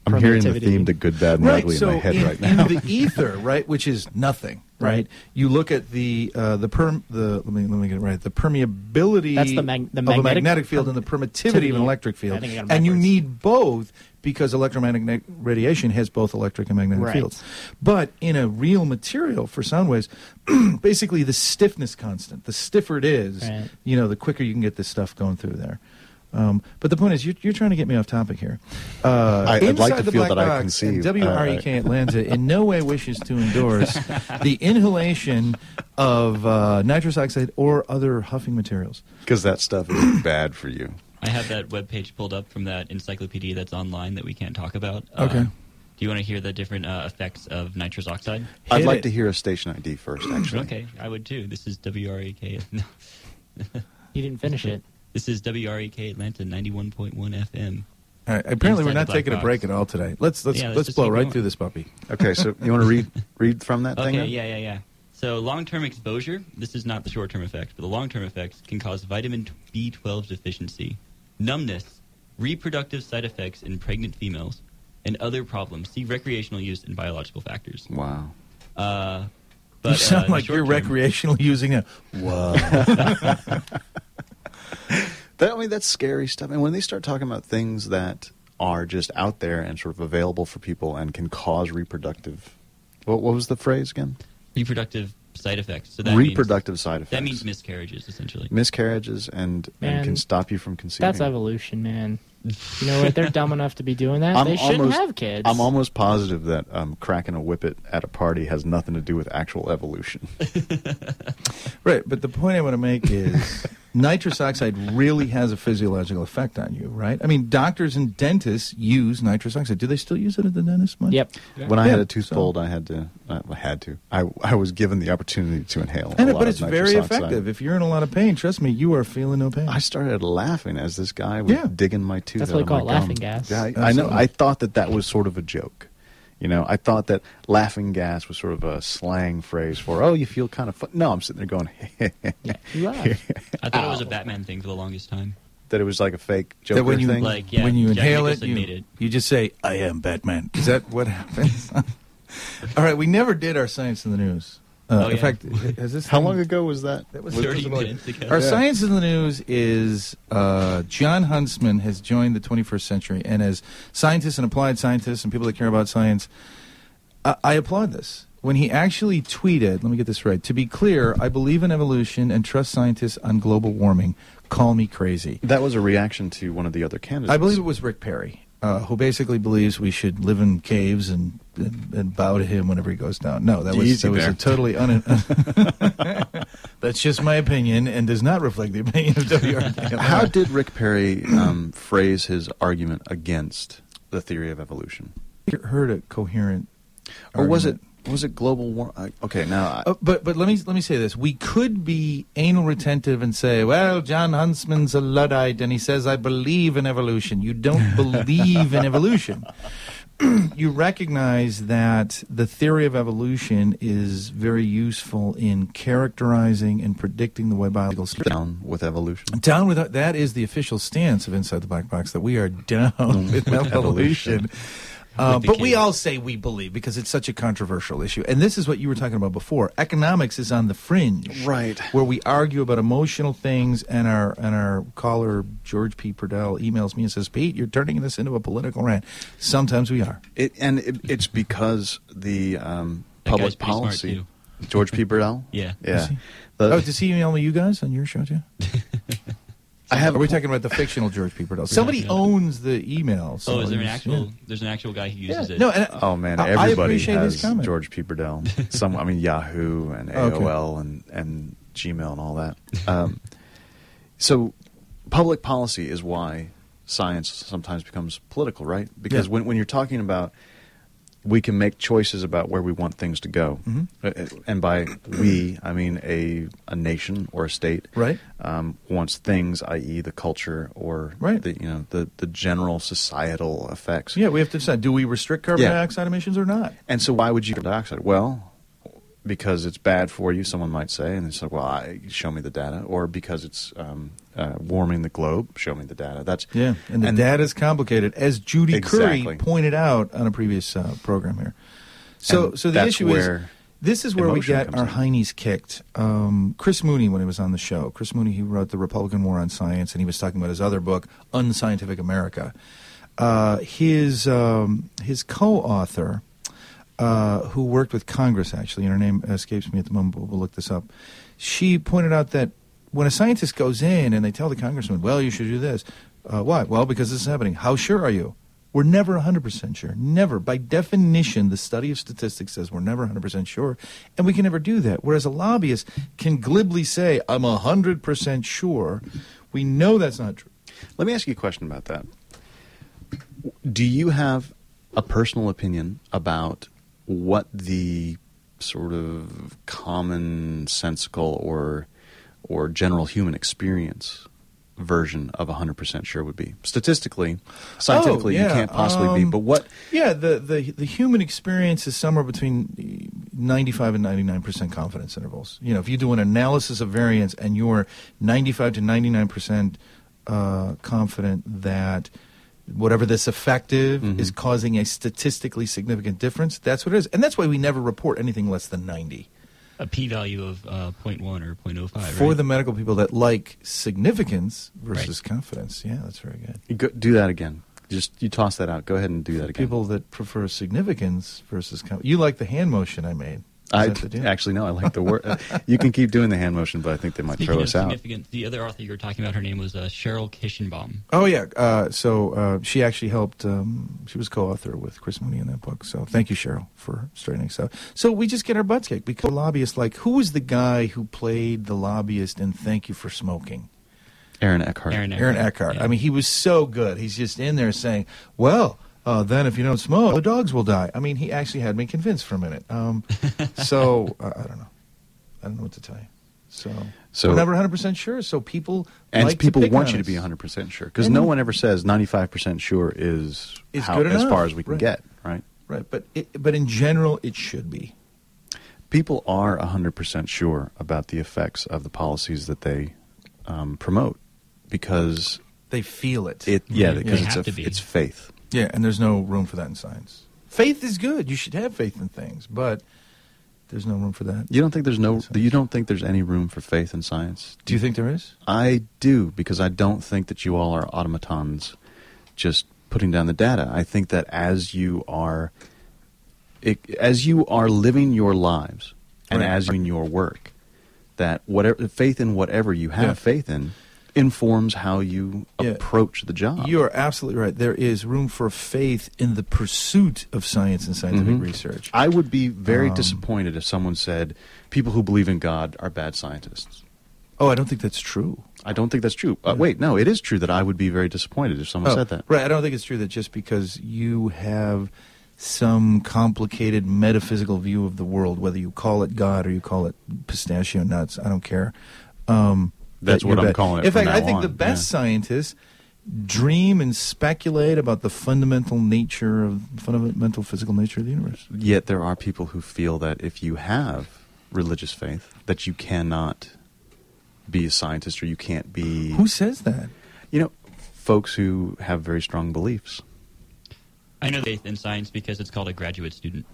C: I'm hearing the
G: permittivity.
C: theme to Good, Bad, and
B: Right,
C: Ugly
B: so
C: in my head
B: in,
C: right now.
B: in the ether, right, which is nothing, right?
G: Right.
B: You look at the uh, the perm the let me let me get it right the permeability
G: That's the mag- the
B: of a
G: magnetic
B: magnetic field and the permittivity of an electric
G: I
B: field,
G: think I got 'em
B: and you
G: backwards.
B: need both because electromagnetic radiation has both electric and magnetic
G: Right.
B: fields. But in a real material for sound waves, basically the stiffness constant, the stiffer it is,
G: Right.
B: you know, the quicker you can get this stuff going through there. Um, but the point is, you're, you're trying to get me off topic here. Uh,
C: I- I'd like
B: inside
C: to
B: the
C: feel
B: black
C: that I
B: box,
C: conceive.
B: and W R E K Atlanta in no way wishes to endorse the inhalation of uh, nitrous oxide or other huffing materials.
C: Because that stuff is bad for you.
E: I have that webpage pulled up from that encyclopedia that's online that we can't talk about.
B: Okay.
E: Uh, do you want to hear the different uh, effects of nitrous oxide?
C: I'd
B: Hit
C: like
B: it.
C: to hear a station I D first, actually.
E: Okay, I would too. This is W R E K. No,
G: You didn't finish it.
E: this is W R E K Atlanta ninety-one point one F M.
B: All right, apparently, we're
E: Inside
B: not
E: the black
B: taking a
E: box.
B: break at all today. Let's let's
E: Yeah, let's
B: let's
E: just
B: blow
E: keep
B: right
E: going.
B: through this puppy.
C: Okay, so you want to read read from that thing?
E: Okay,
C: then?
E: yeah, yeah, yeah. So long-term exposure, this is not the short-term effect, but the long-term effects can cause vitamin B twelve deficiency, numbness, reproductive side effects in pregnant females, and other problems. See recreational use and biological factors.
C: Wow.
E: Uh, but,
B: You sound
E: uh,
B: like you're
E: short-term-
B: recreationally using it. Whoa.
C: That, I mean, that's scary stuff. And when they start talking about things that are just out there and sort of available for people and can cause reproductive, what, what was the phrase again?
E: reproductive side effects. So that
C: Reproductive
E: means,
C: side effects.
E: That means miscarriages, essentially.
C: miscarriages and, and
G: Man,
C: can stop you from conceiving.
G: That's evolution, man. You know what? They're dumb enough to be doing that.
C: I'm
G: they shouldn't
C: almost-
G: have kids.
C: I'm almost positive that um, cracking a whippet at a party has nothing to do with actual evolution.
B: Right, but the point I want to make is nitrous oxide really has a physiological effect on you, right? I mean, doctors and dentists use nitrous oxide. Do they still use it at the dentist much?
G: Yep.
C: When I
B: Yeah,
C: had a tooth
B: so-
C: pulled, I had to. I had to. I, I was given the opportunity to inhale.
B: And
C: a
B: it,
C: lot
B: but
C: of
B: it's
C: nitrous
B: very
C: oxide.
B: effective. If you're in a lot of pain, trust me, you are feeling no pain.
C: I started laughing as this guy was
B: Yeah.
C: digging my tooth.
G: That's
C: out
G: what
C: of
G: they call
C: my
G: it, laughing
C: gum.
G: gas.
C: Yeah, I, I know.
B: Absolutely.
C: I thought that that was sort of a joke. You know, I thought that laughing gas was sort of a slang phrase for, oh, you feel kind of fun. No, I'm sitting there going,
G: Yeah, you laugh.
E: I thought it was a Batman thing for the longest time.
C: that it was like a fake Joker
B: that when you
C: thing.
E: Like, yeah,
B: when you
E: Jack
B: inhale it
E: Nicholson
B: you,
E: made it.
B: you just say, I am Batman. Is that what happens? All right, we never did our science in the news. Uh,
E: Oh,
B: in
E: yeah.
B: fact, has this
C: How
B: thing-
C: long ago was that?
B: That was
C: Was-
E: thirty
B: was-
E: minutes ago.
B: Our
C: Yeah.
B: science in the news is uh, John Huntsman has joined the twenty-first century, and as scientists and applied scientists and people that care about science, I, I applaud this. When he actually tweeted, let me get this right. To be clear, I believe in evolution and trust scientists on global warming. Call me crazy.
C: That was a reaction to one of the other candidates.
B: I believe it was Rick Perry, uh, who basically believes we should live in caves and, and, and bow to him whenever he goes down. No, that was
C: Easy
B: that was
C: there.
B: a totally un. That's just my opinion and does not reflect the opinion of W R K.
C: How did Rick Perry um, phrase his argument against the theory of evolution?
B: you heard a coherent?
C: Or was it
B: argument?
C: was it global war? I- Okay, now I,
B: Uh, but but let me let me say this: we could be anal retentive and say, "Well, John Huntsman's a luddite, and he says I believe in evolution." You don't believe in evolution. You recognize that the theory of evolution is very useful in characterizing and predicting the way biological systems.
C: down with evolution.
B: Down with that is the official stance of Inside the Black Box, that we are down with evolution. Uh,
E: With the
B: but we
E: kids.
B: all say we believe because it's such a controversial issue. And this is what you were talking about before. Economics is on the fringe.
C: Right.
B: Where we argue about emotional things, and our and our caller, George P. Purdell, emails me and says, Pete, you're turning this into a political rant. Sometimes we are.
C: It, and it, it's because the um,
E: That guy's
C: public
E: pretty smart,
C: policy.
E: too.
C: George P. Burdell?
E: Yeah.
C: Yeah.
B: Is he?
C: The-
B: oh, does he email me you guys on your show too?
C: I have
B: Are we talking about the fictional George P. Purdell? Somebody
E: yeah.
B: owns the email. So
E: Oh, is there an
B: he's-
E: actual?
B: yeah.
E: There's an actual guy who
B: Yeah.
E: uses it.
B: No, and,
C: Oh man,
B: I- I
C: everybody
B: appreciate his
C: has
B: comment.
C: George P. Burdell. Some, I mean, Yahoo and A O L and and Gmail and all that. Um, so, public policy is why science sometimes becomes political, right? Because
B: Yeah.
C: when when you're talking about, we can make choices about where we want things to go,
B: Mhm.
C: Uh, and by we I mean a a nation or a state,
B: Right.
C: Um, wants things, that is, the culture or
B: Right.
C: the you know the the general societal effects.
B: Yeah, we have to decide: do we restrict carbon
C: Yeah.
B: dioxide emissions or not?
C: And so, why would you carbon dioxide? Well, because it's bad for you, someone might say, and it's like, well, I, show me the data, or because it's um, uh, warming the globe, show me the data. That's
B: Yeah, and the data is complicated, as Judy
C: Exactly.
B: Curry pointed out on a previous uh, program here. So,
C: And
B: so the
C: that's
B: issue is,
C: where
B: this is where we
C: emotion
B: get
C: comes
B: our
C: in.
B: heinies kicked. Um, Chris Mooney, when he was on the show, Chris Mooney, he wrote The Republican War on Science, and he was talking about his other book, Unscientific America. Uh, his um, his co-author, uh, who worked with Congress, actually, and her name escapes me at the moment, but we'll look this up. She pointed out that when a scientist goes in and they tell the congressman, well, you should do this. Uh, why? Well, because this is happening. How sure are you? We're never one hundred percent sure. Never. By definition, the study of statistics says we're never one hundred percent sure, and we can never do that. Whereas a lobbyist can glibly say, I'm one hundred percent sure. We know that's not true.
C: Let me ask you a question about that. Do you have a personal opinion about what the sort of commonsensical or or general human experience version of one hundred percent sure would be? Statistically, scientifically,
B: Oh, yeah,
C: you can't possibly be,
B: um,
C: but what...
B: Yeah, the, the the human experience is somewhere between ninety-five and ninety-nine percent confidence intervals. You know, if you do an analysis of variance and you're ninety-five to ninety-nine percent uh, confident that whatever this effective
C: Mhm.
B: is causing a statistically significant difference, that's what it is. And that's why we never report anything less than ninety.
E: A p-value of uh, zero point one or zero point zero five,
B: For
E: right?
B: the medical people that like significance versus confidence. Yeah, that's very good.
C: You go, do that again. Just you toss that out. Go ahead and do that again.
B: People that prefer significance versus confidence. You like the hand motion I made. Is
C: I
B: that the deal?
C: actually no. I like the word. uh, you can keep doing the hand motion, but I think they might
E: Speaking
C: throw
E: of
C: us out.
E: significance, the other author you were talking about, her name was uh, Cheryl Kishenbaum.
B: Oh yeah. Uh, so uh, she actually helped. Um, she was co-author with Chris Mooney in that book. So thank you, Cheryl, for straightening us out. So we just get our butts kicked because lobbyists. Like, who was the guy who played the lobbyist in Thank You for Smoking?
C: Aaron Eckhart.
E: Aaron
B: Aaron Eckhart.
E: Yeah.
B: I mean, he was so good. He's just in there saying, "Well, uh, then if you don't smoke, the dogs will die." I mean, he actually had me convinced for a minute. Um, so uh, I don't know. I don't know what to tell you. So,
C: So-
B: we're never one hundred percent sure. So people
C: And
B: like
C: people
B: to pick
C: want
B: on
C: you to
B: us.
C: be one hundred percent sure. Because
B: And-
C: no one ever says ninety-five percent sure is
B: Is
C: how,
B: good
C: as
B: enough.
C: far as we can
B: Right.
C: get, right?
B: Right, but it, but in general, it should be.
C: People are one hundred percent sure about the effects of the policies that they um, promote because
B: They feel it.
C: it yeah,
E: They
C: because
E: have
C: it's
E: to
C: a,
E: be.
C: it's faith.
B: Yeah, and there's no room for that in science. Faith is good. You should have faith in things, but there's no room for that.
C: You don't think there's no
B: In science.
C: you don't think there's any room for faith in science?
B: Do you think there is?
C: I do, because I don't think that you all are automatons just putting down the data. I think that as you are it, as you are living your lives and
B: Right.
C: as in your work, that whatever faith in whatever you have
B: Yeah.
C: faith in informs how you
B: Yeah.
C: approach the job.
B: You are absolutely right. There is room for faith in the pursuit of science and scientific
C: Mhm.
B: research.
C: I would be very
B: Um,
C: disappointed if someone said people who believe in God are bad scientists.
B: Oh, I don't think that's true.
C: I don't think that's true. Uh,
B: Yeah.
C: wait, no, it is true that I would be very disappointed if someone
B: Oh,
C: said that.
B: Right. I don't think it's true that just because you have some complicated metaphysical view of the world, whether you call it God or you call it pistachio nuts, I don't care. Um,
C: That's
B: that
C: what
B: you're
C: I'm
B: bad.
C: calling it
B: In
C: from
B: fact, I
C: now
B: think
C: on,
B: the best
C: yeah.
B: scientists dream and speculate about the fundamental nature of fundamental physical nature of the universe.
C: Yet there are people who feel that if you have religious faith, that you cannot be a scientist or you can't be.
B: Who says that?
C: You know, folks who have very strong beliefs.
E: I know faith in science because it's called a graduate student.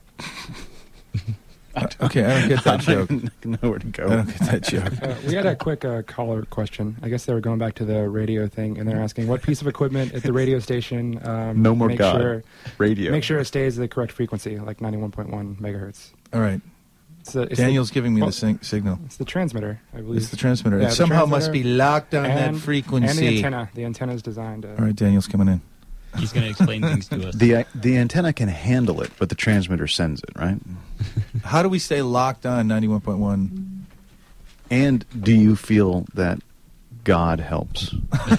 B: Okay, I don't get that joke.
C: Nowhere to go.
B: I don't get that joke.
F: Uh, we had a quick uh, caller question. I guess they were going back to the radio thing, and they're asking what piece of equipment at the radio station um,
C: No more
F: make
C: God.
F: sure
C: Radio.
F: make sure it stays the correct frequency, like ninety-one point one megahertz.
B: All right.
F: It's the, it's
B: Daniel's giving me
F: well,
B: the sing- signal.
F: The, it's the transmitter, I believe.
B: It's the transmitter.
F: Yeah,
B: it
F: the
B: somehow must
F: transmitter
B: be locked on
F: and,
B: that frequency.
F: And the antenna. The antenna is designed to.
B: All right, Daniel's coming in.
E: He's going to explain things to us.
C: The the antenna can handle it, but the transmitter sends it, right?
B: How do we stay locked on ninety-one point one?
C: And do you feel that God helps?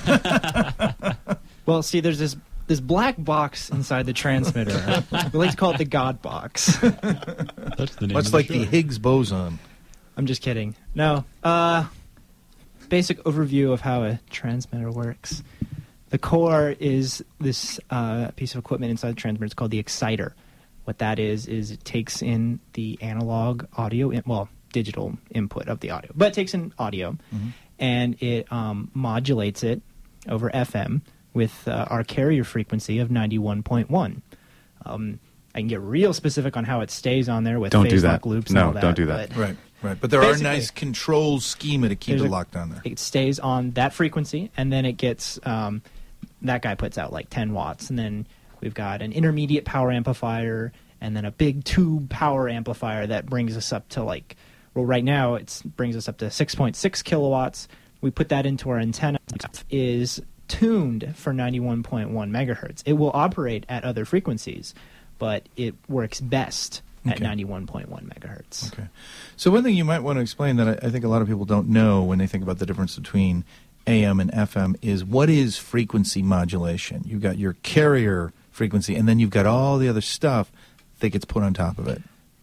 G: Well, see, there's this this black box inside the transmitter. We like to call it the God box.
E: That's the name
B: Much
E: of
B: like
E: the
B: the
E: show.
B: Higgs boson.
G: I'm just kidding. No. Uh, basic overview of how a transmitter works. The core is this uh, piece of equipment inside the transmitter. It's called the exciter, What that is is it takes in the analog audio, in, well, digital input of the audio, but it takes in audio,
B: Mm-hmm.
G: and it um, modulates it over F M with uh, our carrier frequency of ninety-one point one. Um, I can get real specific on how it stays on there with
C: Don't do
G: phase
C: that.
G: lock loops
C: No,
G: and all that.
C: don't do that.
G: but
B: Right, right. But there are
G: Basically,
B: nice control schema to keep
G: there's
B: it
G: a-
B: locked on there.
G: It stays on that frequency, and then it gets um, that guy puts out like ten watts, and then we've got an intermediate power amplifier, and then a big tube power amplifier that brings us up to like, well, right now it brings us up to six point six kilowatts. We put that into our antenna. Is tuned for ninety-one point one megahertz. It will operate at other frequencies, but it works best at
B: Okay.
G: ninety-one point one megahertz.
B: Okay. So one thing you might want to explain that I, I think a lot of people don't know when they think about the difference between A M and F M is what is frequency modulation? You've got your carrier frequency, and then you've got all the other stuff that gets put on top of it.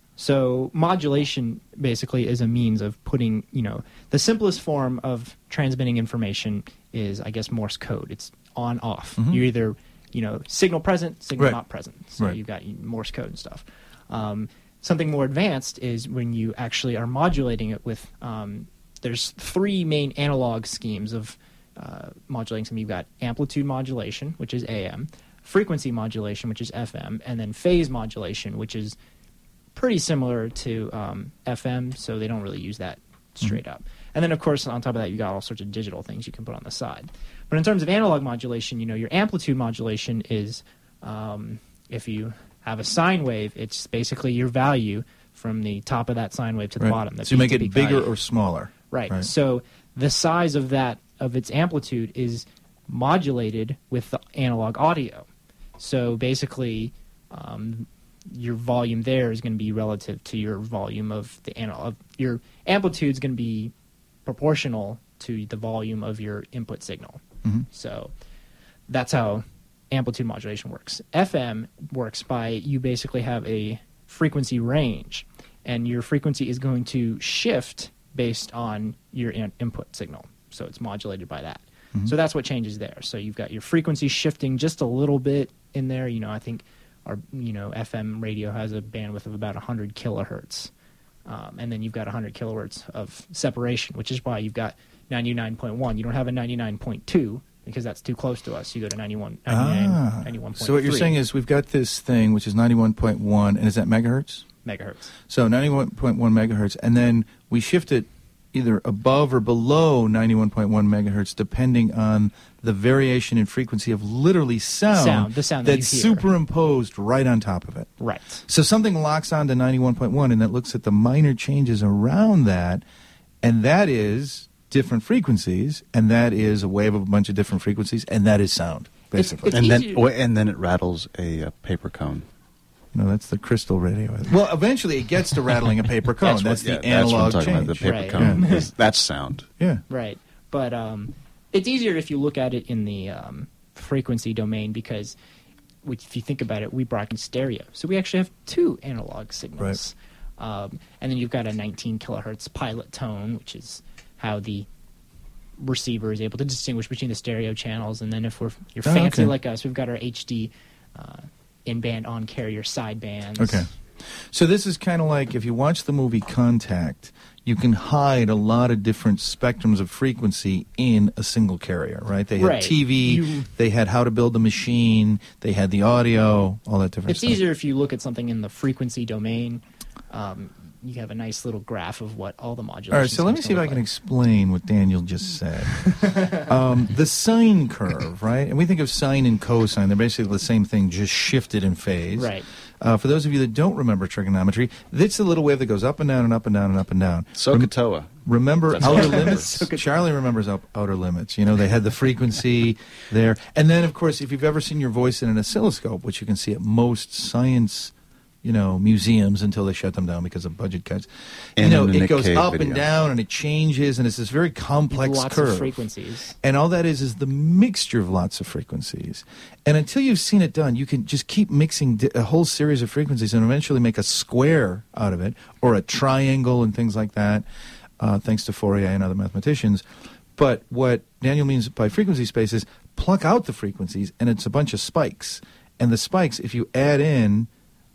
G: So modulation basically is a means of putting, you know, the simplest form of transmitting information is, I guess, Morse code. It's on off.
B: Mhm.
G: You're either, you know, signal present, signal
B: Right.
G: not present. So
B: Right.
G: you've got Morse code and stuff. Um, something more advanced is when you actually are modulating it with. Um, there's three main analog schemes of uh, modulating something. You've got amplitude modulation, which is A M, frequency modulation, which is F M, and then phase modulation, which is pretty similar to um, F M, so they don't really use that straight up. And then, of course, on top of that, you got all sorts of digital things you can put on the side. But in terms of analog modulation, you know, your amplitude modulation is um, if you have a sine wave, it's basically your value from the top of that sine wave to the
B: Right.
G: bottom. the
B: So you make
G: peak-to-peak
B: it bigger
G: value.
B: or smaller.
G: Right.
B: Right.
G: So the size of that of its amplitude is modulated with the analog audio. So basically, um, your volume there is going to be relative to your volume of the analog. Your amplitude is going to be proportional to the volume of your input signal.
B: Mhm.
G: So that's how amplitude modulation works. F M works by you basically have a frequency range, and your frequency is going to shift based on your in- input signal. So it's modulated by that.
B: Mhm.
G: So that's what changes there. So you've got your frequency shifting just a little bit in there. You know, I think our you know F M radio has a bandwidth of about one hundred kilohertz. Um, and then you've got one hundred kilohertz of separation, which is why you've got ninety-nine point one. You don't have a ninety-nine point two because that's too close to us. You go to ninety-one, ninety-nine,
B: Ah.
G: ninety-one point three.
B: So what you're saying is we've got this thing which is ninety-one point one, and is that megahertz?
G: megahertz.
B: So ninety-one point one megahertz, and then we shift it either above or below ninety-one point one megahertz, depending on the variation in frequency of literally sound,
G: Sound, the sound that
B: that's
G: you hear.
B: superimposed right on top of it.
G: Right.
B: So something locks on to ninety-one point one, and that looks at the minor changes around that, and that is different frequencies, and that is a wave of a bunch of different frequencies, and that is sound, basically.
G: It's
C: and then
G: easier-
C: oh, and then it rattles a, uh paper cone.
B: No, that's the crystal radio. Well, eventually it gets to rattling a paper cone. That's,
C: what-
B: the
C: yeah, that's what I'm
B: analog
C: talking
B: change.
C: about, the paper
G: Right.
C: cone.
B: Yeah.
C: is- That's sound.
B: Yeah.
G: Right. But um, it's easier if you look at it in the um, frequency domain because which, if you think about it, we broadcast stereo. So we actually have two analog signals. Um, and then you've got a nineteen kilohertz pilot tone, which is how the receiver is able to distinguish between the stereo channels. And then if we're you're
B: Oh,
G: fancy
B: okay.
G: like us, we've got our H D uh, in-band on-carrier sidebands.
B: Okay. So this is kind of like if you watch the movie Contact, you can hide a lot of different spectrums of frequency in a single carrier, right? They had
G: Right.
B: T V,
G: You-
B: they had how to build a machine, they had the audio, all that different
G: It's
B: stuff.
G: easier if you look at something in the frequency domain. Um, you have a nice little graph of what all the modulations.
B: All right, so let me
G: seems to
B: see if I
G: look
B: can
G: like.
B: explain what Daniel just said. um, the sine curve, right? And we think of sine and cosine. They're basically the same thing, just shifted in phase.
G: Right.
B: Uh, for those of you that don't remember trigonometry, it's a little wave that goes up and down and up and down and up and down.
C: SOHCAHTOA.
B: Remember
C: That's
B: outer
C: what I remember.
B: limits? Charlie remembers out, outer limits. You know, they had the frequency there. And then, of course, if you've ever seen your voice in an oscilloscope, which you can see at most science, you know, museums until they shut them down because of budget cuts,
C: And
B: you know,
C: in the
B: it
C: Nick
B: goes
C: Cave
B: up
C: video.
B: and down and it changes, and it's this very complex
G: lots
B: curve.
G: of frequencies.
B: And all that is is the mixture of lots of frequencies. And until you've seen it done, you can just keep mixing di- a whole series of frequencies and eventually make a square out of it, or a triangle and things like that, uh, thanks to Fourier and other mathematicians. But what Daniel means by frequency space is pluck out the frequencies, and it's a bunch of spikes. And the spikes, if you add in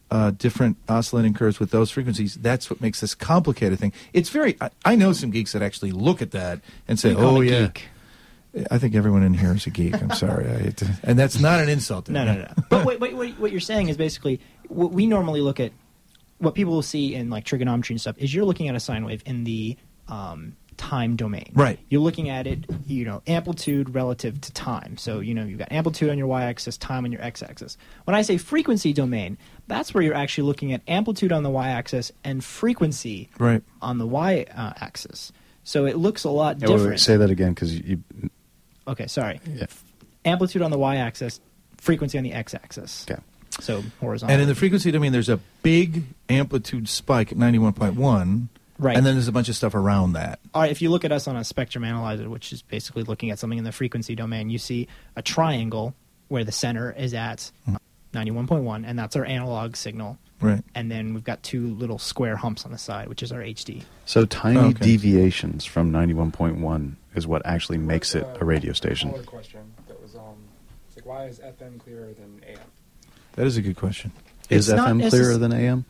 B: uh, different oscillating curves with those frequencies. That's what makes this complicated thing. It's very. I, I know some geeks that actually look at that and say,
G: You call
B: "Oh
G: me
B: yeah."
G: geek.
B: I think everyone in here is a geek. I'm sorry, I hate to, and that's not an insult. To
G: No,
B: me.
G: no, no. But wait, wait, wait, what you're saying is basically what we normally look at, what people will see in like trigonometry and stuff is you're looking at a sine wave in the um, time domain.
B: Right.
G: You're looking at it, you know, amplitude relative to time. So, you know, you've got amplitude on your y-axis, time on your x-axis. When I say frequency domain, that's where you're actually looking at amplitude on the y-axis and frequency
B: Right.
G: on the y-axis. So it looks a lot
C: Yeah, wait,
G: different.
C: wait, say that again, because you.
G: Okay, sorry.
C: Yeah.
G: Amplitude on the y-axis, frequency on the x-axis.
C: Okay.
G: So horizontal.
B: And in the frequency domain, there's a big amplitude spike at ninety-one point one,
G: Right.
B: and then there's a bunch of stuff around that.
G: All right, if you look at us on a spectrum analyzer, which is basically looking at something in the frequency domain, you see a triangle where the center is at ninety-one point one, and that's our analog signal.
B: Right.
G: And then we've got two little square humps on the side, which is our H D.
C: So tiny
B: Oh, okay.
C: deviations from ninety-one point one is what actually makes it a radio station.
F: Caller question that was um, it's like why is F M clearer than A M?
B: That is a good question.
C: Is
G: It's not
C: F M
G: necess-
C: clearer than A M?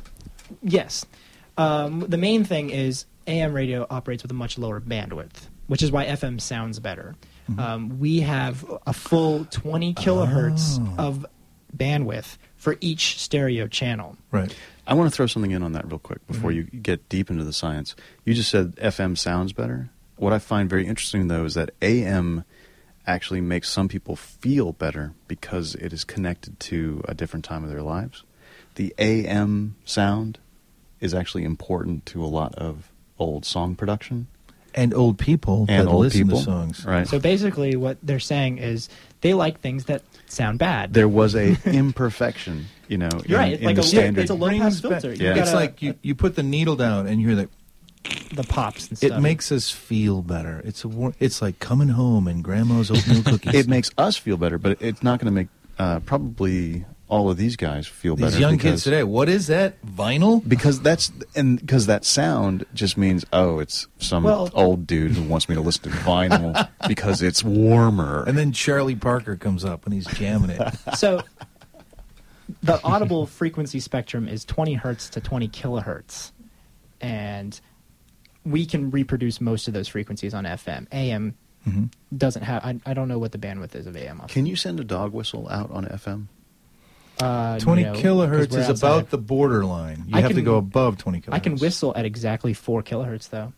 G: Yes. Um, the main thing is A M radio operates with a much lower bandwidth, which is why F M sounds better. Um, we have a full twenty kilohertz
B: Oh.
G: of bandwidth for each stereo channel.
B: Right.
C: I want to throw something in on that real quick before
B: Mm-hmm.
C: you get deep into the science. You just said F M sounds better. What I find very interesting, though, is that A M actually makes some people feel better because it is connected to a different time of their lives. The A M sound is actually important to a lot of old song production.
B: And old people
C: And
B: that
C: old
B: listen
C: people,
B: to songs.
C: right?
G: So basically, what they're saying is they like things that sound bad.
C: There was a imperfection, you know,
G: You're
C: in,
G: right. It's
C: in
G: like
C: the
G: a-
C: standard.
G: it's a low
B: Brings
G: pass
B: back-
G: filter. You
C: Yeah.
B: It's
G: gotta-
B: like you, you put the needle down and you hear the.
G: the pops and stuff.
B: It makes us feel better. It's a. war- It's like coming home and grandma's oatmeal cookies.
C: It makes us feel better, but it's not going to make uh, probably all of these guys feel
B: These
C: better.
B: young
C: because,
B: kids today. What is that? Vinyl?
C: Because that's and because that sound just means oh, it's some
G: Well-
C: old dude who wants me to listen to vinyl because it's warmer.
B: And then Charlie Parker comes up and he's jamming it.
G: So the audible frequency spectrum is twenty hertz to twenty kilohertz, and we can reproduce most of those frequencies on F M. A M
B: hmm
G: doesn't have. I, I don't know what the bandwidth is of A M.
C: Can you send a dog whistle out on F M?
G: Uh,
B: twenty
G: no, 'cause
B: kilohertz
G: we're
B: is
G: outside.
B: about the borderline. You
G: I
B: have to
G: can-
B: go above twenty kilohertz.
G: I can whistle at exactly four kilohertz though.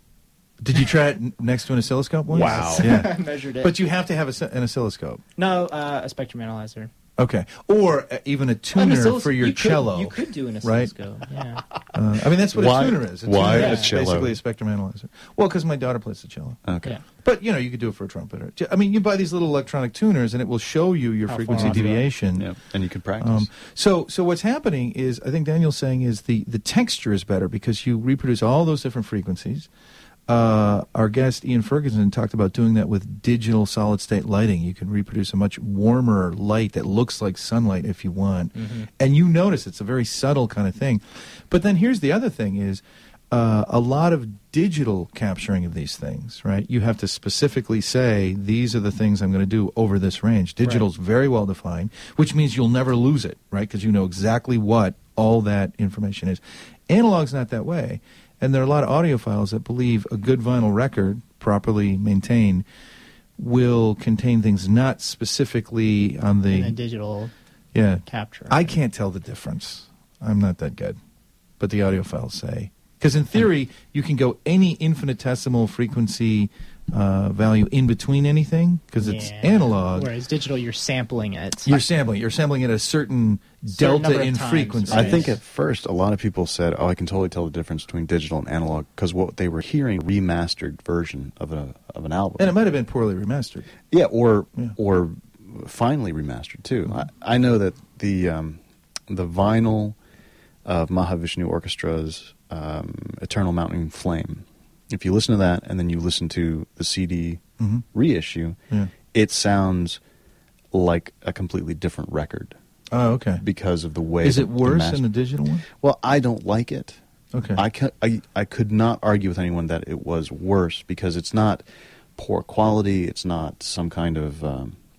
B: Did you try it n- next to an oscilloscope once?
C: Wow.
B: Yeah.
G: I measured it.
B: But you have to have a, s- an oscilloscope.
G: no, uh, a spectrum analyzer.
B: Okay. Or uh, even a
G: An
B: tuner
G: oscillos-
B: for your
G: you could-
B: cello.
G: You could do an
B: right?
G: oscilloscope. Yeah.
B: Uh, I mean, that's what
C: Why-
B: a tuner is. A
C: why
B: tuner
G: a
B: is
C: cello?
B: basically a spectrum analyzer. Well, because my daughter plays the cello.
C: Okay.
G: Yeah.
B: But, you know, you could do it for a trumpet. Or, I mean, you buy these little electronic tuners, and it will show you your
G: How far
B: frequency
G: off you are.
B: deviation.
C: Yeah, and you can practice.
B: Um, so, so what's happening is, I think Daniel's saying is the, the texture is better because you reproduce all those different frequencies. Uh, our guest Ian Ferguson talked about doing that with digital solid state lighting. You can reproduce a much warmer light that looks like sunlight if you want, and you notice it's a very subtle kind of thing. But then here's the other thing: is uh, a lot of digital capturing of these things. Right? You have to specifically say these are the things I'm going to do over this range. Digital's very well defined, which means you'll never lose it, right? Because you know exactly what all that information is. Analog's not that way. And there are a lot of audiophiles that believe a good vinyl record, properly maintained, will contain things not specifically on the...
G: And a digital
B: yeah.
G: capture.
B: I can't tell the difference. I'm not that good. But the audiophiles say. Because in theory, you can go any infinitesimal frequency uh, value in between anything, because it's
G: Yeah.
B: analog.
G: Whereas digital, you're sampling it.
B: You're sampling. You're sampling at a certain,
G: Certain number
B: delta
G: of
B: in
G: times,
B: frequency.
C: I
G: right.
C: think at first a lot of people said, "Oh, I can totally tell the difference between digital and analog," because what they were hearing remastered version of a of an album.
B: And it might have been poorly remastered.
C: Yeah, or
B: Yeah.
C: or finely remastered too. I, I know that the um, the vinyl of Mahavishnu Orchestra's um, Eternal Mountain Flame. If you listen to that and then you listen to the C D
B: Mhm.
C: reissue,
B: Yeah.
C: it sounds like a completely different record
B: Oh, okay.
C: because of the way.
B: Is
C: that
B: it worse
C: mas-
B: than the digital one?
C: Well, I don't like it.
B: Okay.
C: I, ca- I I could not argue with anyone that it was worse because it's not poor quality. It's not some kind of um,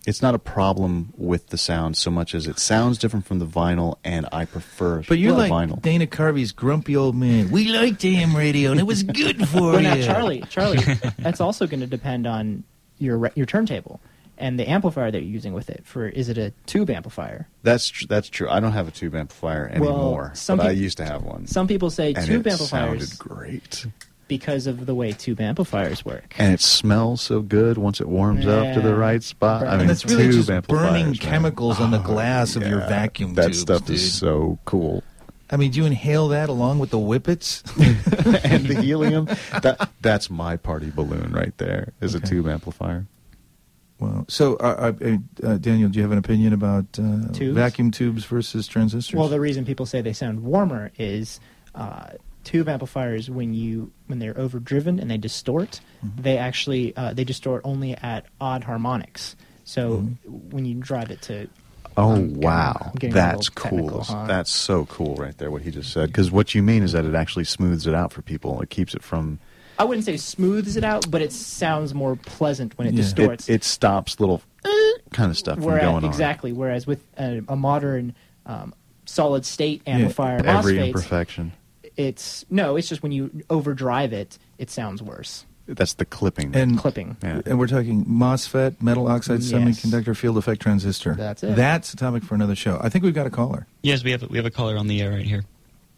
C: it's not a problem with the sound so much as it sounds different from the vinyl, and I prefer
B: But you're
C: the
B: like
C: vinyl.
B: Dana Carvey's grumpy old man. We liked A M radio, and it was good for
G: Well,
B: you.
G: now, Charlie, Charlie, that's also going to depend on your re- your turntable and the amplifier that you're using with it. For is it a tube amplifier?
C: That's tr- that's true. I don't have a tube amplifier anymore,
G: some
C: but I
G: peop-
C: used to have one.
G: Some people say
C: and
G: tube
C: it
G: amplifiers
C: sounded great.
G: because of the way tube amplifiers work.
C: And it smells so good once it warms up to the
G: Yeah.
C: right spot. I
G: And
C: mean,
B: that's really
C: tube
B: just
C: amplifiers,
B: burning
C: man.
B: chemicals on the
C: Oh,
B: glass of your
C: yeah.
B: vacuum
C: That
B: tubes,
C: stuff
B: dude.
C: is so cool.
B: I mean, do you inhale that along with the whippets?
C: And the helium, that that's my party balloon right there, is
B: Okay.
C: a tube amplifier.
B: Well, so uh, uh, uh, Daniel, do you have an opinion about uh,
G: Tubes?
B: vacuum tubes versus transistors?
G: Well, the reason people say they sound warmer is uh, tube amplifiers, when you when they're overdriven and they distort,
B: Mm-hmm.
G: they actually uh, they distort only at odd harmonics. So
B: Mm-hmm.
G: when you drive it to
C: Oh,
G: I'm getting-
C: wow.
G: I'm getting a
C: That's
G: little technical,
C: cool.
G: huh?
C: That's so cool right there, what he just said. Because what you mean is that it actually smooths it out for people. It keeps it from...
G: I wouldn't say smooths it out, but it sounds more pleasant when it
B: Yeah.
G: distorts.
C: It, it stops little kind of stuff from
G: Whereas,
C: going on.
G: exactly. Whereas with a, a modern um, solid state amplifier
C: Every
G: MOSFETs,
C: imperfection.
G: it's no, it's just when you overdrive it, it sounds worse.
C: That's the clipping.
B: and
G: Clipping.
C: Yeah.
B: And we're talking MOSFET, metal oxide
G: Yes.
B: semiconductor field effect transistor.
G: That's it.
B: That's a topic for another show. I think we've got a caller.
E: Yes, we have a, we have a caller on the air right here.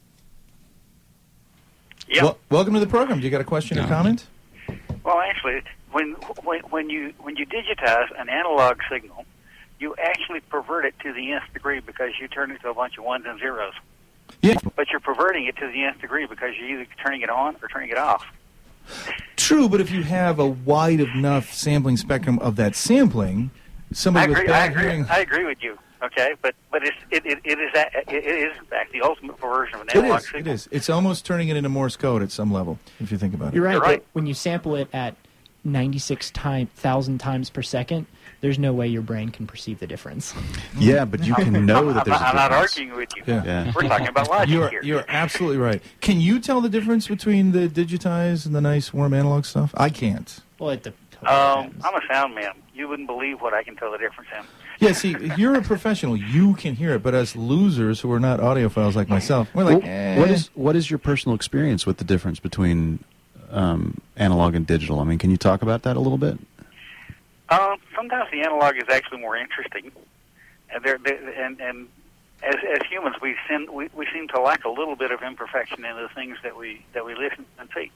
H: Yeah.
B: Well, welcome to the program. Do you got a question or
E: No.
B: comment?
H: Well, actually, when when when you when you digitize an analog signal, you actually pervert it to the nth degree because you turn it to a bunch of ones and zeros.
B: Yeah.
H: But you're perverting it to the nth degree because you're either turning it on or turning it off.
B: True, but if you have a wide enough sampling spectrum of that sampling,
H: I
B: somebody with
H: agree. I
B: bad
H: agree.
B: hearing...
H: I agree with you. Okay, but but it's it it, it is a, it is in fact the ultimate perversion of an
B: It
H: analog
B: is. It
H: signal.
B: is. It's almost turning it into Morse code at some level, if you think about it.
G: You're right.
H: You're right.
G: But when you sample it at ninety-six time, thousand times per second, there's no way your brain can perceive the difference.
C: Yeah, but you can know that
H: I'm,
C: there's a
H: I'm not
C: difference.
H: arguing with you.
B: Yeah.
C: Yeah.
H: We're talking about logic
B: You're,
H: here.
B: you're absolutely right. Can you tell the difference between the digitized and the nice warm analog stuff? I can't.
G: Well, it de-
H: Um,
G: depends.
H: I'm a sound man. You wouldn't believe what I can tell the difference in.
B: Yeah, see, you're a professional. You can hear it, but us losers who are not audiophiles like myself, we're like,
C: Well,
B: eh.
C: what is what is your personal experience with the difference between um, analog and digital? I mean, can you talk about that a little bit?
H: Um, sometimes the analog is actually more interesting, and they're, they're, and, and as as humans, we seem we, we seem to lack a little bit of imperfection in the things that we that we listen and see.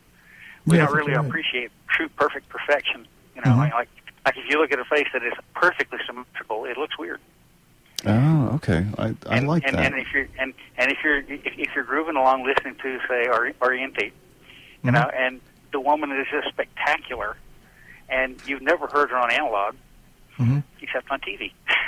H: We
B: Yeah, I
H: don't
B: think
H: really
B: you're right.
H: appreciate true perfect perfection. You know,
B: Mhm.
H: like, like like if you look at a face that is perfectly symmetrical, it looks weird.
C: Oh, okay. I, I
H: and,
C: like
H: and,
C: that.
H: And if you're and, and if you're if, if you're grooving along listening to say Ori- Oriente, you
B: Mhm.
H: know, and the woman is just spectacular, and you've never heard her on analog
B: Mhm.
H: except on T V.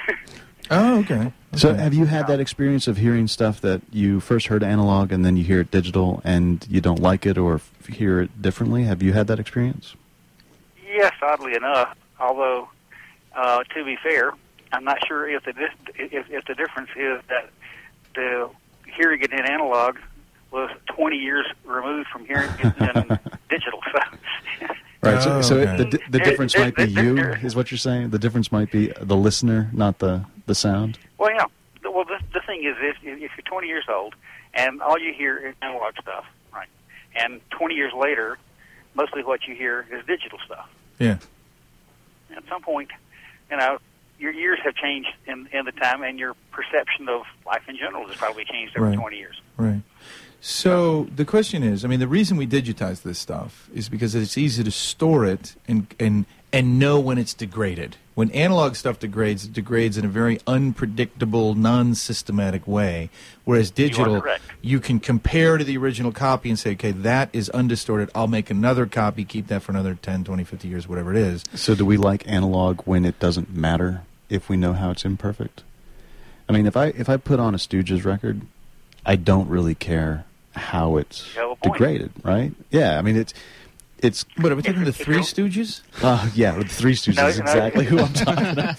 B: Oh, okay.
C: So,
B: Okay.
C: have you had that experience of hearing stuff that you first heard analog and then you hear it digital and you don't like it or f- hear it differently? Have you had that experience?
H: Yes, oddly enough. Although, uh, to be fair, I'm not sure if the dis- if, if the difference is that the hearing it in analog was twenty years removed from hearing it in digital. So,
C: Right. So,
B: Oh,
C: so
B: okay.
C: it, the, di- the difference might be you, is what you're saying? The difference might be the listener, not the, the sound?
H: well, yeah. The- Well, the, the thing is, if, if you're twenty years old and all you hear is analog stuff, right, and twenty years later, mostly what you hear is digital stuff.
B: Yeah.
H: At some point, you know, your years have changed in, in the time, and your perception of life in general has probably changed over
B: Right.
H: twenty years.
B: Right. So the question is, I mean, the reason we digitize this stuff is because it's easy to store it and and and know when it's degraded. When analog stuff degrades, it degrades in a very unpredictable, non-systematic way. Whereas digital,
H: correct.
B: you can compare to the original copy and say, okay, that is undistorted. I'll make another copy, keep that for another ten, twenty, fifty years, whatever it is.
C: So, do we like analog when it doesn't matter if we know how it's imperfect? I mean, if I if I put on a Stooges record, I don't really care how it's
H: You have a point.
C: degraded, right? Yeah, I mean, it's it's
B: But are we talking the
H: If- if
B: Three
H: you're-
B: Stooges?
C: uh, yeah, the Three Stooges
H: No,
C: is
H: no.
C: exactly who I'm talking about.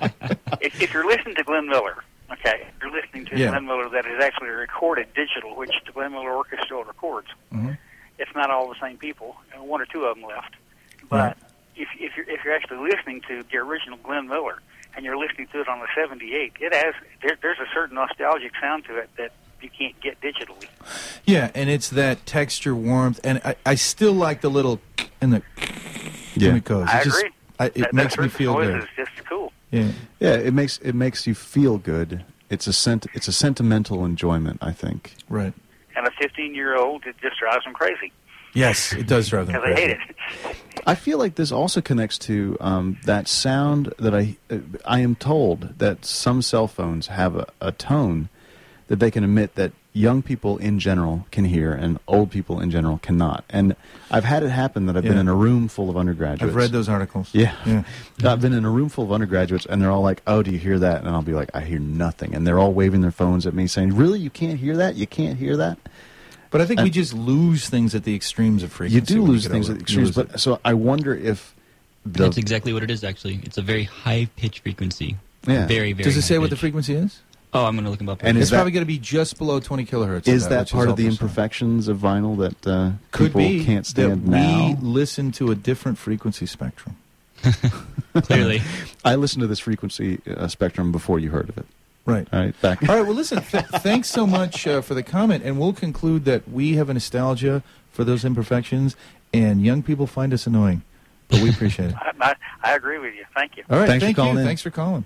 H: If, if you're listening to Glenn Miller, okay, if you're listening to
B: Yeah.
H: Glenn Miller that is actually recorded digital, which the Glenn Miller Orchestra records.
B: Mhm.
H: It's not all the same people. uh, One or two of them left. But
B: Right.
H: if if you're if you're actually listening to the original Glenn Miller and you're listening to it on the seventy-eight, it has there, there's a certain nostalgic sound to it that you can't get digitally.
B: Yeah, and it's that texture, warmth, and I, I still like the little and the
C: Yeah.
B: when it goes.
H: I
B: It just-
H: agree.
B: I, it
H: that,
B: makes
H: that
B: me
H: surface
B: feel
H: noise
B: good.
H: is just cool.
B: Yeah.
C: Yeah, it makes it makes you feel good. It's a sent, it's a sentimental enjoyment, I think.
B: Right.
H: And a fifteen-year-old, it just drives them crazy
B: Yes, it does drive them
H: because they
B: crazy.
H: hate it.
C: I feel like this also connects to um, that sound that I uh, I am told that some cell phones have a, a tone that they can emit that young people in general can hear and old people in general cannot. And I've had it happen that I've been
B: Yeah.
C: in a room full of undergraduates.
B: I've read those articles.
C: Yeah.
B: Yeah.
C: I've been in a room full of undergraduates, and they're all like, "Oh, do you hear that?" And I'll be like, "I hear nothing." And they're all waving their phones at me saying, "Really? You can't hear that? You can't hear that?"
B: But I think we
C: And-
B: just lose things at the extremes of frequency.
C: You do
B: when
C: lose
B: get
C: things
B: over
C: at
B: it.
C: the
B: You
C: extremes.
B: lose it.
C: But so I wonder if the
E: That's exactly what it is, actually. It's a very high-pitched frequency.
C: Yeah.
E: Very, very
B: Does it say what the
E: high-pitched.
B: frequency is?
E: Oh, I'm going to look them up.
C: And
E: right
C: is
B: It's
C: that-
B: probably going to be just below twenty kilohertz.
C: is
B: of
C: that
B: which
C: part of the
B: ultrasound.
C: imperfections of vinyl that uh,
B: Could
C: people
B: be
C: can't stand
B: that
C: now?
B: we listen to a different frequency spectrum.
E: Clearly.
C: I listened to this frequency uh, spectrum before you heard of it.
B: Right.
C: All right, back.
B: All right. Well, listen. Th- thanks so much uh, for the comment, and we'll conclude that we have a nostalgia for those imperfections, and young people find us annoying, but we appreciate it.
H: I, I, I agree with you. Thank you.
B: All right.
C: Thanks for
B: thank
C: calling
B: you.
C: in.
B: Thanks for calling.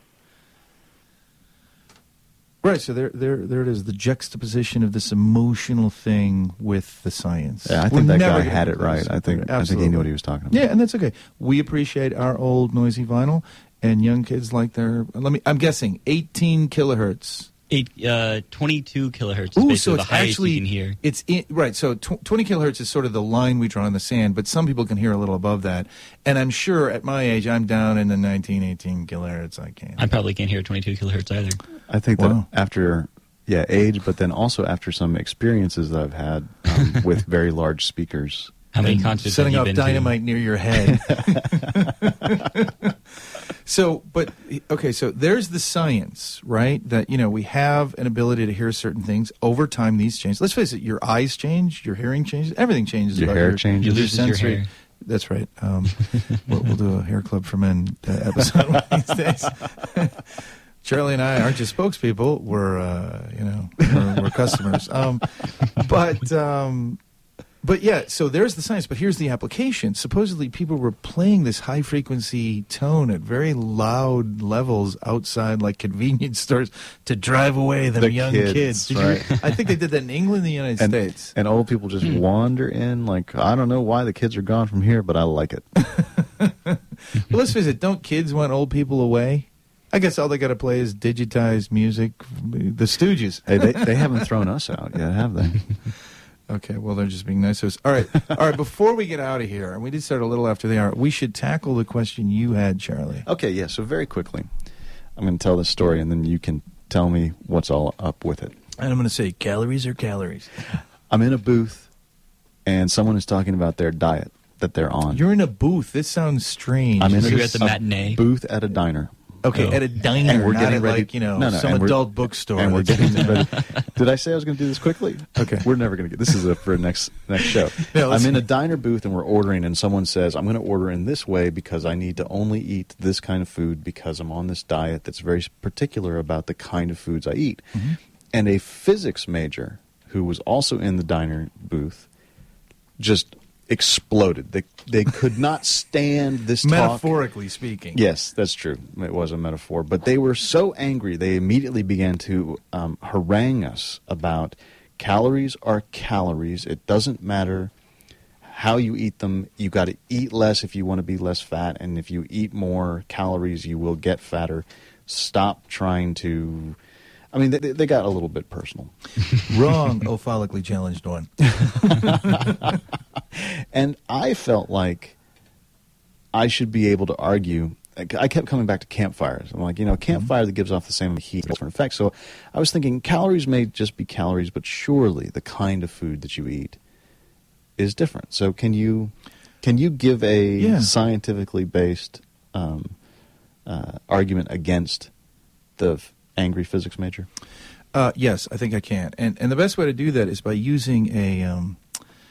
B: Right. So there, there, there it is. The juxtaposition of this emotional thing with the science.
C: Yeah, I
B: We're
C: think that
B: never
C: guy
B: gonna
C: had
B: get
C: it right.
B: close.
C: I think I think he
B: Absolutely.
C: knew what he was talking about.
B: Yeah, and that's okay. We appreciate our old noisy vinyl, and young kids like their. Let me. I'm guessing eighteen kilohertz.
E: Eight, uh, twenty-two kilohertz is
B: Ooh,
E: basically
B: so
E: the
B: it's
E: highest
B: actually
E: you can hear.
B: It's in, right. So tw- twenty kilohertz is sort of the line we draw in the sand, but some people can hear a little above that. And I'm sure at my age, I'm down in the nineteen, eighteen kilohertz. I can't.
E: I probably can't hear twenty-two kilohertz either.
C: I think
B: Wow.
C: that after yeah age, but then also after some experiences that I've had um, with very large speakers.
E: How many
B: And
E: concerts
B: setting
E: have you
B: off
E: been
B: dynamite near your head. So, but okay, so there's the science, right? That you know we have an ability to hear certain things over time. These change. Let's face it: your eyes change, your hearing changes, everything changes.
C: Your
B: about
C: hair changes.
E: You
B: your
E: lose your
B: sensory-
E: hair.
B: That's right. Um, we'll, we'll do a hair club for men uh, episode one of these days. Charlie and I aren't just spokespeople; we're uh, you know we're, we're customers. Um, but um, but yeah, so there's the science. But here's the application. Supposedly, people were playing this high frequency tone at very loud levels outside, like convenience stores, to drive away them
C: The
B: young
C: kids,
B: kids. Did you-
C: right.
B: I think they did that in England, and the United
C: And,
B: States.
C: and old people just wander in like, I don't know why the kids are gone from here, but I like it.
B: Well, let's face it. Don't kids want old people away? I guess all they got to play is digitized music. The Stooges.
C: Hey, they, they haven't thrown us out yet, have they?
B: Okay, well, they're just being nice to us. All right, all right. Before we get out of here, and we did start a little after the hour, we should tackle the question you had, Charlie.
C: Okay, yeah, so very quickly, I'm going to tell this story, and then you can tell me what's all up with it.
B: And I'm going to say calories are calories.
C: I'm in a booth, and someone is talking about their diet that they're on.
B: You're in a booth. This sounds strange.
C: I'm in
E: So
C: a,
E: you're at the
C: a
E: matinee?
C: booth at a diner.
B: okay,
E: Oh.
B: at a diner,
C: And we're
B: not
C: getting
B: at
C: ready-
B: like, you know,
C: No, no,
B: some
C: and we're-
B: adult bookstore.
C: And we're
B: that's-
C: getting ready. Did I say I was going to do this quickly?
B: Okay.
C: We're never going to get this. Is a, for next next show.
B: Yeah, let's-
C: I'm in a diner booth and we're ordering, and someone says, "I'm going to order in this way because I need to only eat this kind of food because I'm on this diet that's very particular about the kind of foods I eat."
B: Mm-hmm.
C: And a physics major who was also in the diner booth just exploded. They they could not stand this talk.
B: Metaphorically speaking.
C: Yes, that's true. It was a metaphor. But they were so angry, they immediately began to um, harangue us about calories are calories. It doesn't matter how you eat them. You got to eat less if you want to be less fat. And if you eat more calories, you will get fatter. Stop trying to... I mean, they, they got a little bit personal.
B: Wrong, oh follically challenged one.
C: And I felt like I should be able to argue. I kept coming back to campfires. I'm like, you know, a campfire that gives off the same heat, different effects. So I was thinking calories may just be calories, but surely the kind of food that you eat is different. So can you can you give a
B: Yeah.
C: scientifically based um, uh, argument against the f- angry physics major?
B: Uh, yes, I think I can. And and the best way to do that is by using a um,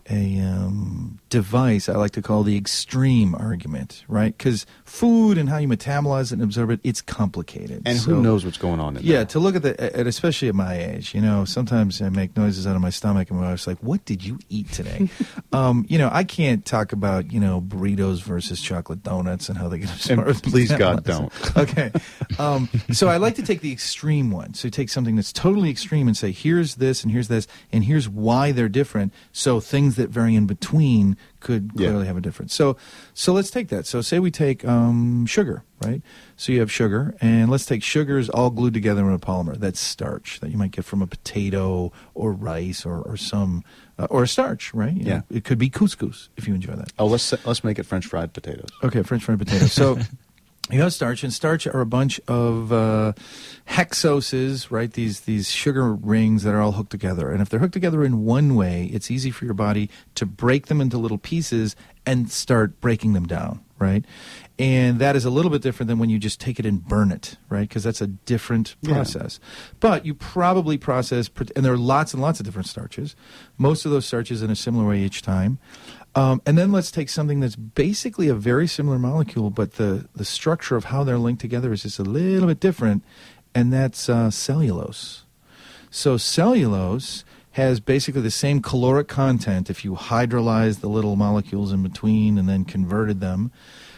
B: a um, device I like to call the extreme argument, right? Because food and how you metabolize it and absorb it, it's complicated.
C: And
B: So-
C: who knows what's going on in
B: Yeah,
C: there?
B: to look at the, at, especially at my age, you know, sometimes I make noises out of my stomach, and my wife's like, "What did you eat today?" um, you know, I can't talk about, you know, burritos versus chocolate donuts and how they get absorbed.
C: And please, God, don't.
B: Okay, um, so I like to take the extreme one. So take something that's totally extreme and say, "Here's this, and here's this, and here's why they're different." So things that vary in between could
C: Yeah.
B: clearly have a difference. So, so let's take that. So say we take um, sugar, right? So you have sugar, and let's take sugars all glued together in a polymer. That's starch that you might get from a potato or rice or, or some uh, or a starch, right? You
C: Yeah.
B: know, it could be couscous if you enjoy that.
C: Oh, let's let's make it French fried potatoes.
B: Okay, French fried potatoes. So you have starch, and starch are a bunch of uh, hexoses, right? These these sugar rings that are all hooked together. And if they're hooked together in one way, it's easy for your body to break them into little pieces and start breaking them down, right? And that is a little bit different than when you just take it and burn it, right? Because that's a different
C: Yeah.
B: process. But you probably process, and there are lots and lots of different starches. Most of those starches in a similar way each time. Um, and then let's take something that's basically a very similar molecule, but the, the structure of how they're linked together is just a little bit different, and that's uh, cellulose. So cellulose has basically the same caloric content if you hydrolyze the little molecules in between and then converted them.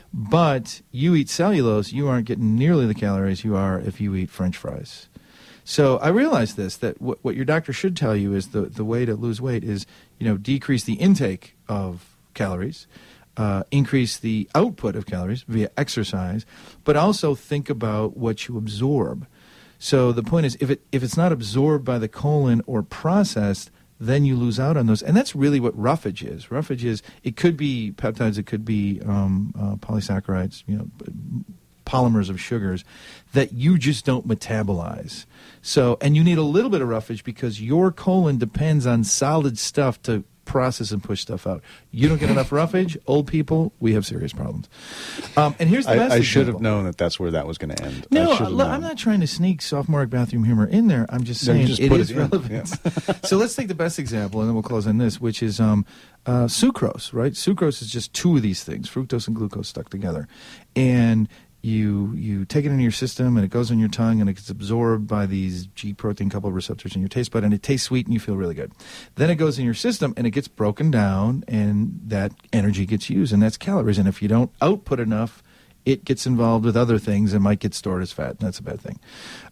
B: But you eat cellulose, you aren't getting nearly the calories you are if you eat French fries. So I realized this, that what, what your doctor should tell you is the, the way to lose weight is, you know, decrease the intake of calories, uh, increase the output of calories via exercise, but also think about what you absorb. So the point is, if it if it's not absorbed by the colon or processed, then you lose out on those. And that's really what roughage is. Roughage is, it could be peptides, it could be um, uh, polysaccharides, you know, polymers of sugars that you just don't metabolize. So, and you need a little bit of roughage because your colon depends on solid stuff to process and push stuff out. You don't get enough roughage, old people, we have serious problems. Um, and here's the best
C: I, I should
B: example.
C: have known that that's where that was going to end. I
B: No,
C: should have
B: look,
C: known.
B: I'm not trying to sneak sophomoric bathroom humor in there. I'm just
C: No, you
B: saying
C: just
B: it
C: put
B: is
C: it in.
B: relevant.
C: Yeah.
B: So let's take the best example, and then we'll close on this, which is um, uh, sucrose, right? Sucrose is just two of these things, fructose and glucose stuck together. And you you take it into your system, and it goes on your tongue, and it gets absorbed by these G protein coupled receptors in your taste bud, and it tastes sweet, and you feel really good. Then it goes in your system, and it gets broken down, and that energy gets used, and that's calories. And if you don't output enough, it gets involved with other things and might get stored as fat, and that's a bad thing.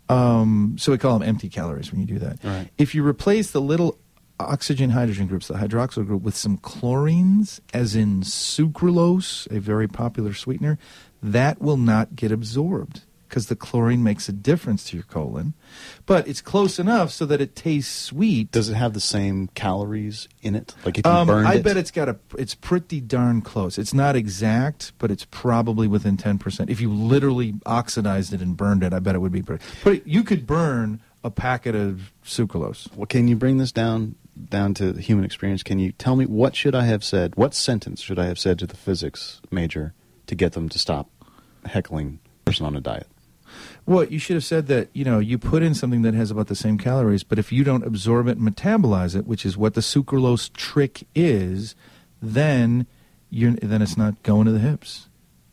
B: Um, so we call them empty calories when you do that.
C: Right.
B: If you replace the little oxygen-hydrogen groups, the hydroxyl group, with some chlorines, as in sucralose, a very popular sweetener, that will not get absorbed because the chlorine makes a difference to your colon. But it's close enough so that it tastes sweet.
C: Does it have the same calories in it? Like if you
B: Um,
C: burned
B: I
C: it?
B: bet it's got a. It's pretty darn close. It's not exact, but it's probably within ten percent. If you literally oxidized it and burned it, I bet it would be pretty. But you could burn a packet of sucralose.
C: Well, can you bring this down down to the human experience? Can you tell me what should I have said? What sentence should I have said to the physics major to get them to stop heckling a person on a diet?
B: Well, you should have said that, you know, you put in something that has about the same calories, but if you don't absorb it and metabolize it, which is what the sucralose trick is, then you're then it's not going to the hips.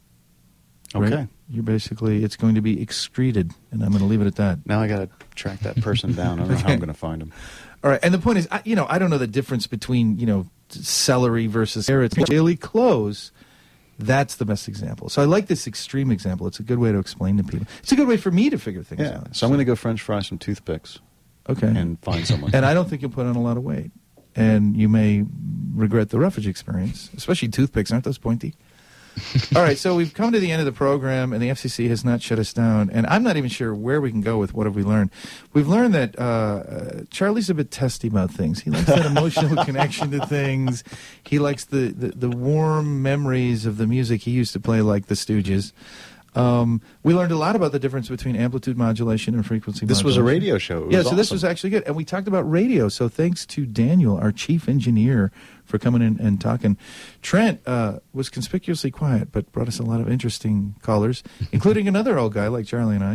B: Right?
C: Okay.
B: You're basically, it's going to be excreted, and I'm going to leave it at that.
C: Now I got to track that person down. I don't know how I'm going to find him.
B: All right, and the point is, I, you know, I don't know the difference between, you know, celery versus carrots. Really close. That's the best example. So I like this extreme example. It's a good way to explain to people. It's a good way for me to figure things
C: Yeah.
B: out.
C: So I'm going to go French fry some toothpicks
B: Okay.
C: and find someone.
B: And I don't think you'll put on a lot of weight. And you may regret the roughage experience, especially toothpicks. Aren't those pointy? All right, so we've come to the end of the program, and the F C C has not shut us down. And I'm not even sure where we can go with what have we learned. We've learned that uh, uh, Charlie's a bit testy about things. He likes that emotional connection to things. He likes the, the, the warm memories of the music he used to play, like the Stooges. Um, we learned a lot about the difference between amplitude modulation and frequency
C: This was a
B: modulation.
C: radio show. It
B: Yeah,
C: was
B: so this
C: awesome.
B: was actually good. And we talked about radio. So thanks to Daniel, our chief engineer, for coming in and talking. Trent uh, was conspicuously quiet, but brought us a lot of interesting callers, including another old guy like Charlie and I,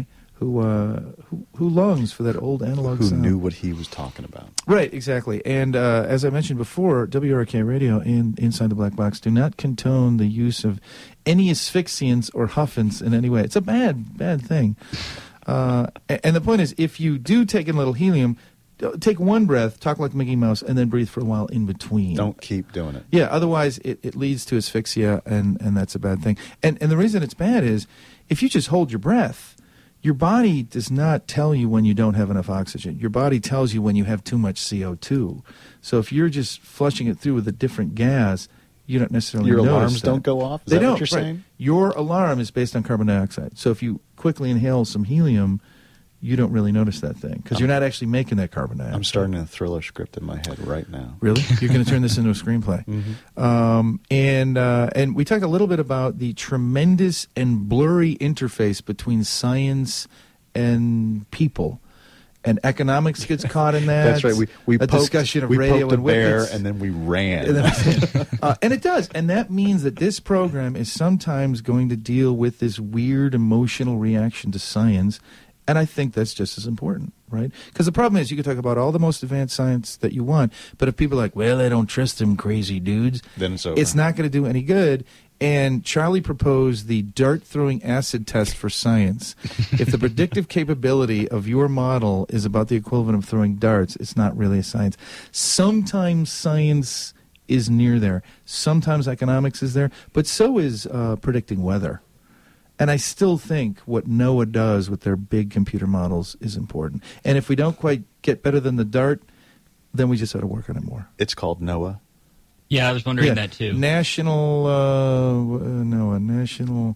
B: who uh, who, who longs for that old analog
C: Who
B: sound.
C: knew what he was talking about.
B: Right, exactly. And uh, as I mentioned before, W R K Radio and Inside the Black Box do not condone the use of any asphyxiants or huffants in any way. It's a bad, bad thing. Uh, a- and the point is, if you do take in a little helium, d- take one breath, talk like Mickey Mouse, and then breathe for a while in between.
C: Don't keep doing it.
B: Yeah, otherwise it, it leads to asphyxia, and, and that's a bad thing. And and the reason it's bad is if you just hold your breath, your body does not tell you when you don't have enough oxygen. Your body tells you when you have too much C O two. So if you're just flushing it through with a different gas, you don't necessarily
C: Your
B: notice
C: alarms
B: that.
C: don't go off? Is
B: they
C: that what
B: don't,
C: you're
B: right.
C: saying?
B: Your alarm is based on carbon dioxide. So if you quickly inhale some helium, you don't really notice that thing because you're not actually making that carbon dioxide.
C: I'm starting a thriller script in my head right now.
B: Really? You're going to turn this into a screenplay.
C: Mm-hmm.
B: Um, and uh, and we talked a little bit about the tremendous and blurry interface between science and people. And economics gets caught in that.
C: That's right. We we
B: a
C: poked,
B: discussion of
C: we
B: radio
C: poked a
B: and
C: bear
B: whippets.
C: and then we ran.
B: And, then- uh, and it does. And that means that this program is sometimes going to deal with this weird emotional reaction to science. And I think that's just as important, right? Because the problem is you can talk about all the most advanced science that you want, but if people are like, well, I don't trust them crazy dudes,
C: Then it's over.
B: it's not going to do any good. And Charlie proposed the dart-throwing acid test for science. If the predictive capability of your model is about the equivalent of throwing darts, it's not really a science. Sometimes science is near there. Sometimes economics is there. But so is uh, predicting weather. And I still think what NOAA does with their big computer models is important. And if we don't quite get better than the dart, then we just ought to work on it more.
C: It's called NOAA.
E: Yeah, I was wondering
B: Yeah,
E: that too.
B: National, uh, w- uh, no, a national.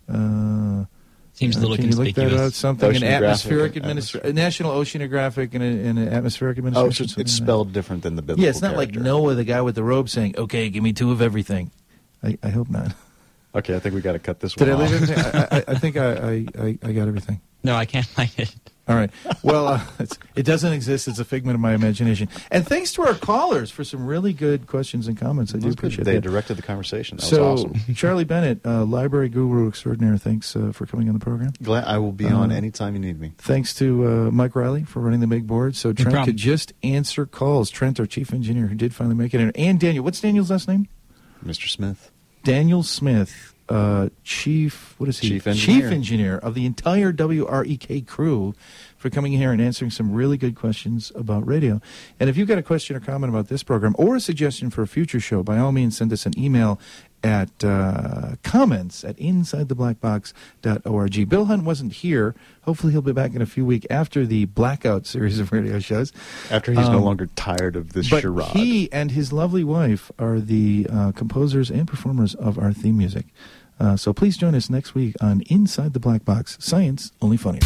B: Uh,
E: Seems a little
B: can you look that
E: conspicuous.
B: up? Something an
C: Oceanographic
B: atmospheric
C: and
B: administration, National Oceanographic and, a, and an atmospheric
C: Oh,
B: administration.
C: it's,
B: something
C: it's
B: like that.
C: spelled different than the biblical
B: Yeah, it's not
C: character.
B: like Noah, the guy with the robe, saying, "Okay, give me two of everything." I, I hope not.
C: Okay, I think we got to cut this
B: Did I
C: one
B: leave
C: off.
B: everything? I, I, I think I, I, I, I got everything.
E: No, I can't find it.
B: All right. Well, uh, it's, it doesn't exist. It's a figment of my imagination. And thanks to our callers for some really good questions and comments. I do
C: That's good.
B: appreciate
C: They
B: that.
C: directed the conversation. That
B: so,
C: was awesome.
B: Charlie Bennett, uh, library guru extraordinaire, thanks uh, for coming on the program.
C: Glad I will be on
B: Uh,
C: anytime you need me.
B: Thanks to uh, Mike Riley for running the big board. So Trent
E: problem.
B: could just answer calls. Trent, our chief engineer, who did finally make it in. And Daniel. What's Daniel's last name?
C: Mister Smith.
B: Daniel Smith, uh, chief, what is he?
C: Chief engineer.
B: Chief engineer of the entire W R E K crew for coming here and answering some really good questions about radio. And if you've got a question or comment about this program or a suggestion for a future show, by all means, send us an email at uh, comments at inside the black box dot org. Bill Hunt wasn't here. Hopefully he'll be back in a few weeks after the Blackout series of radio shows.
C: After he's no
B: Um,
C: longer tired of this
B: But
C: charade.
B: he and his lovely wife are the uh, composers and performers of our theme music. Uh, so please join us next week on Inside the Black Box. Science, only funnier.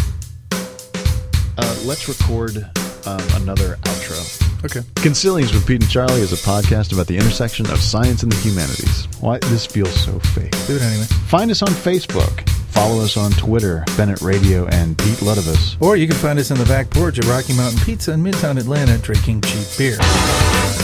A: Uh, let's record um, another outro. Okay. Concilians with Pete and Charlie is a podcast about the intersection of science and the humanities. Why this feels so fake.
B: Do it anyway.
A: Find us on Facebook. Follow us on Twitter, Bennett Radio and Pete Ludovis.
B: Or you can find us on the back porch of Rocky Mountain Pizza in Midtown Atlanta drinking cheap beer.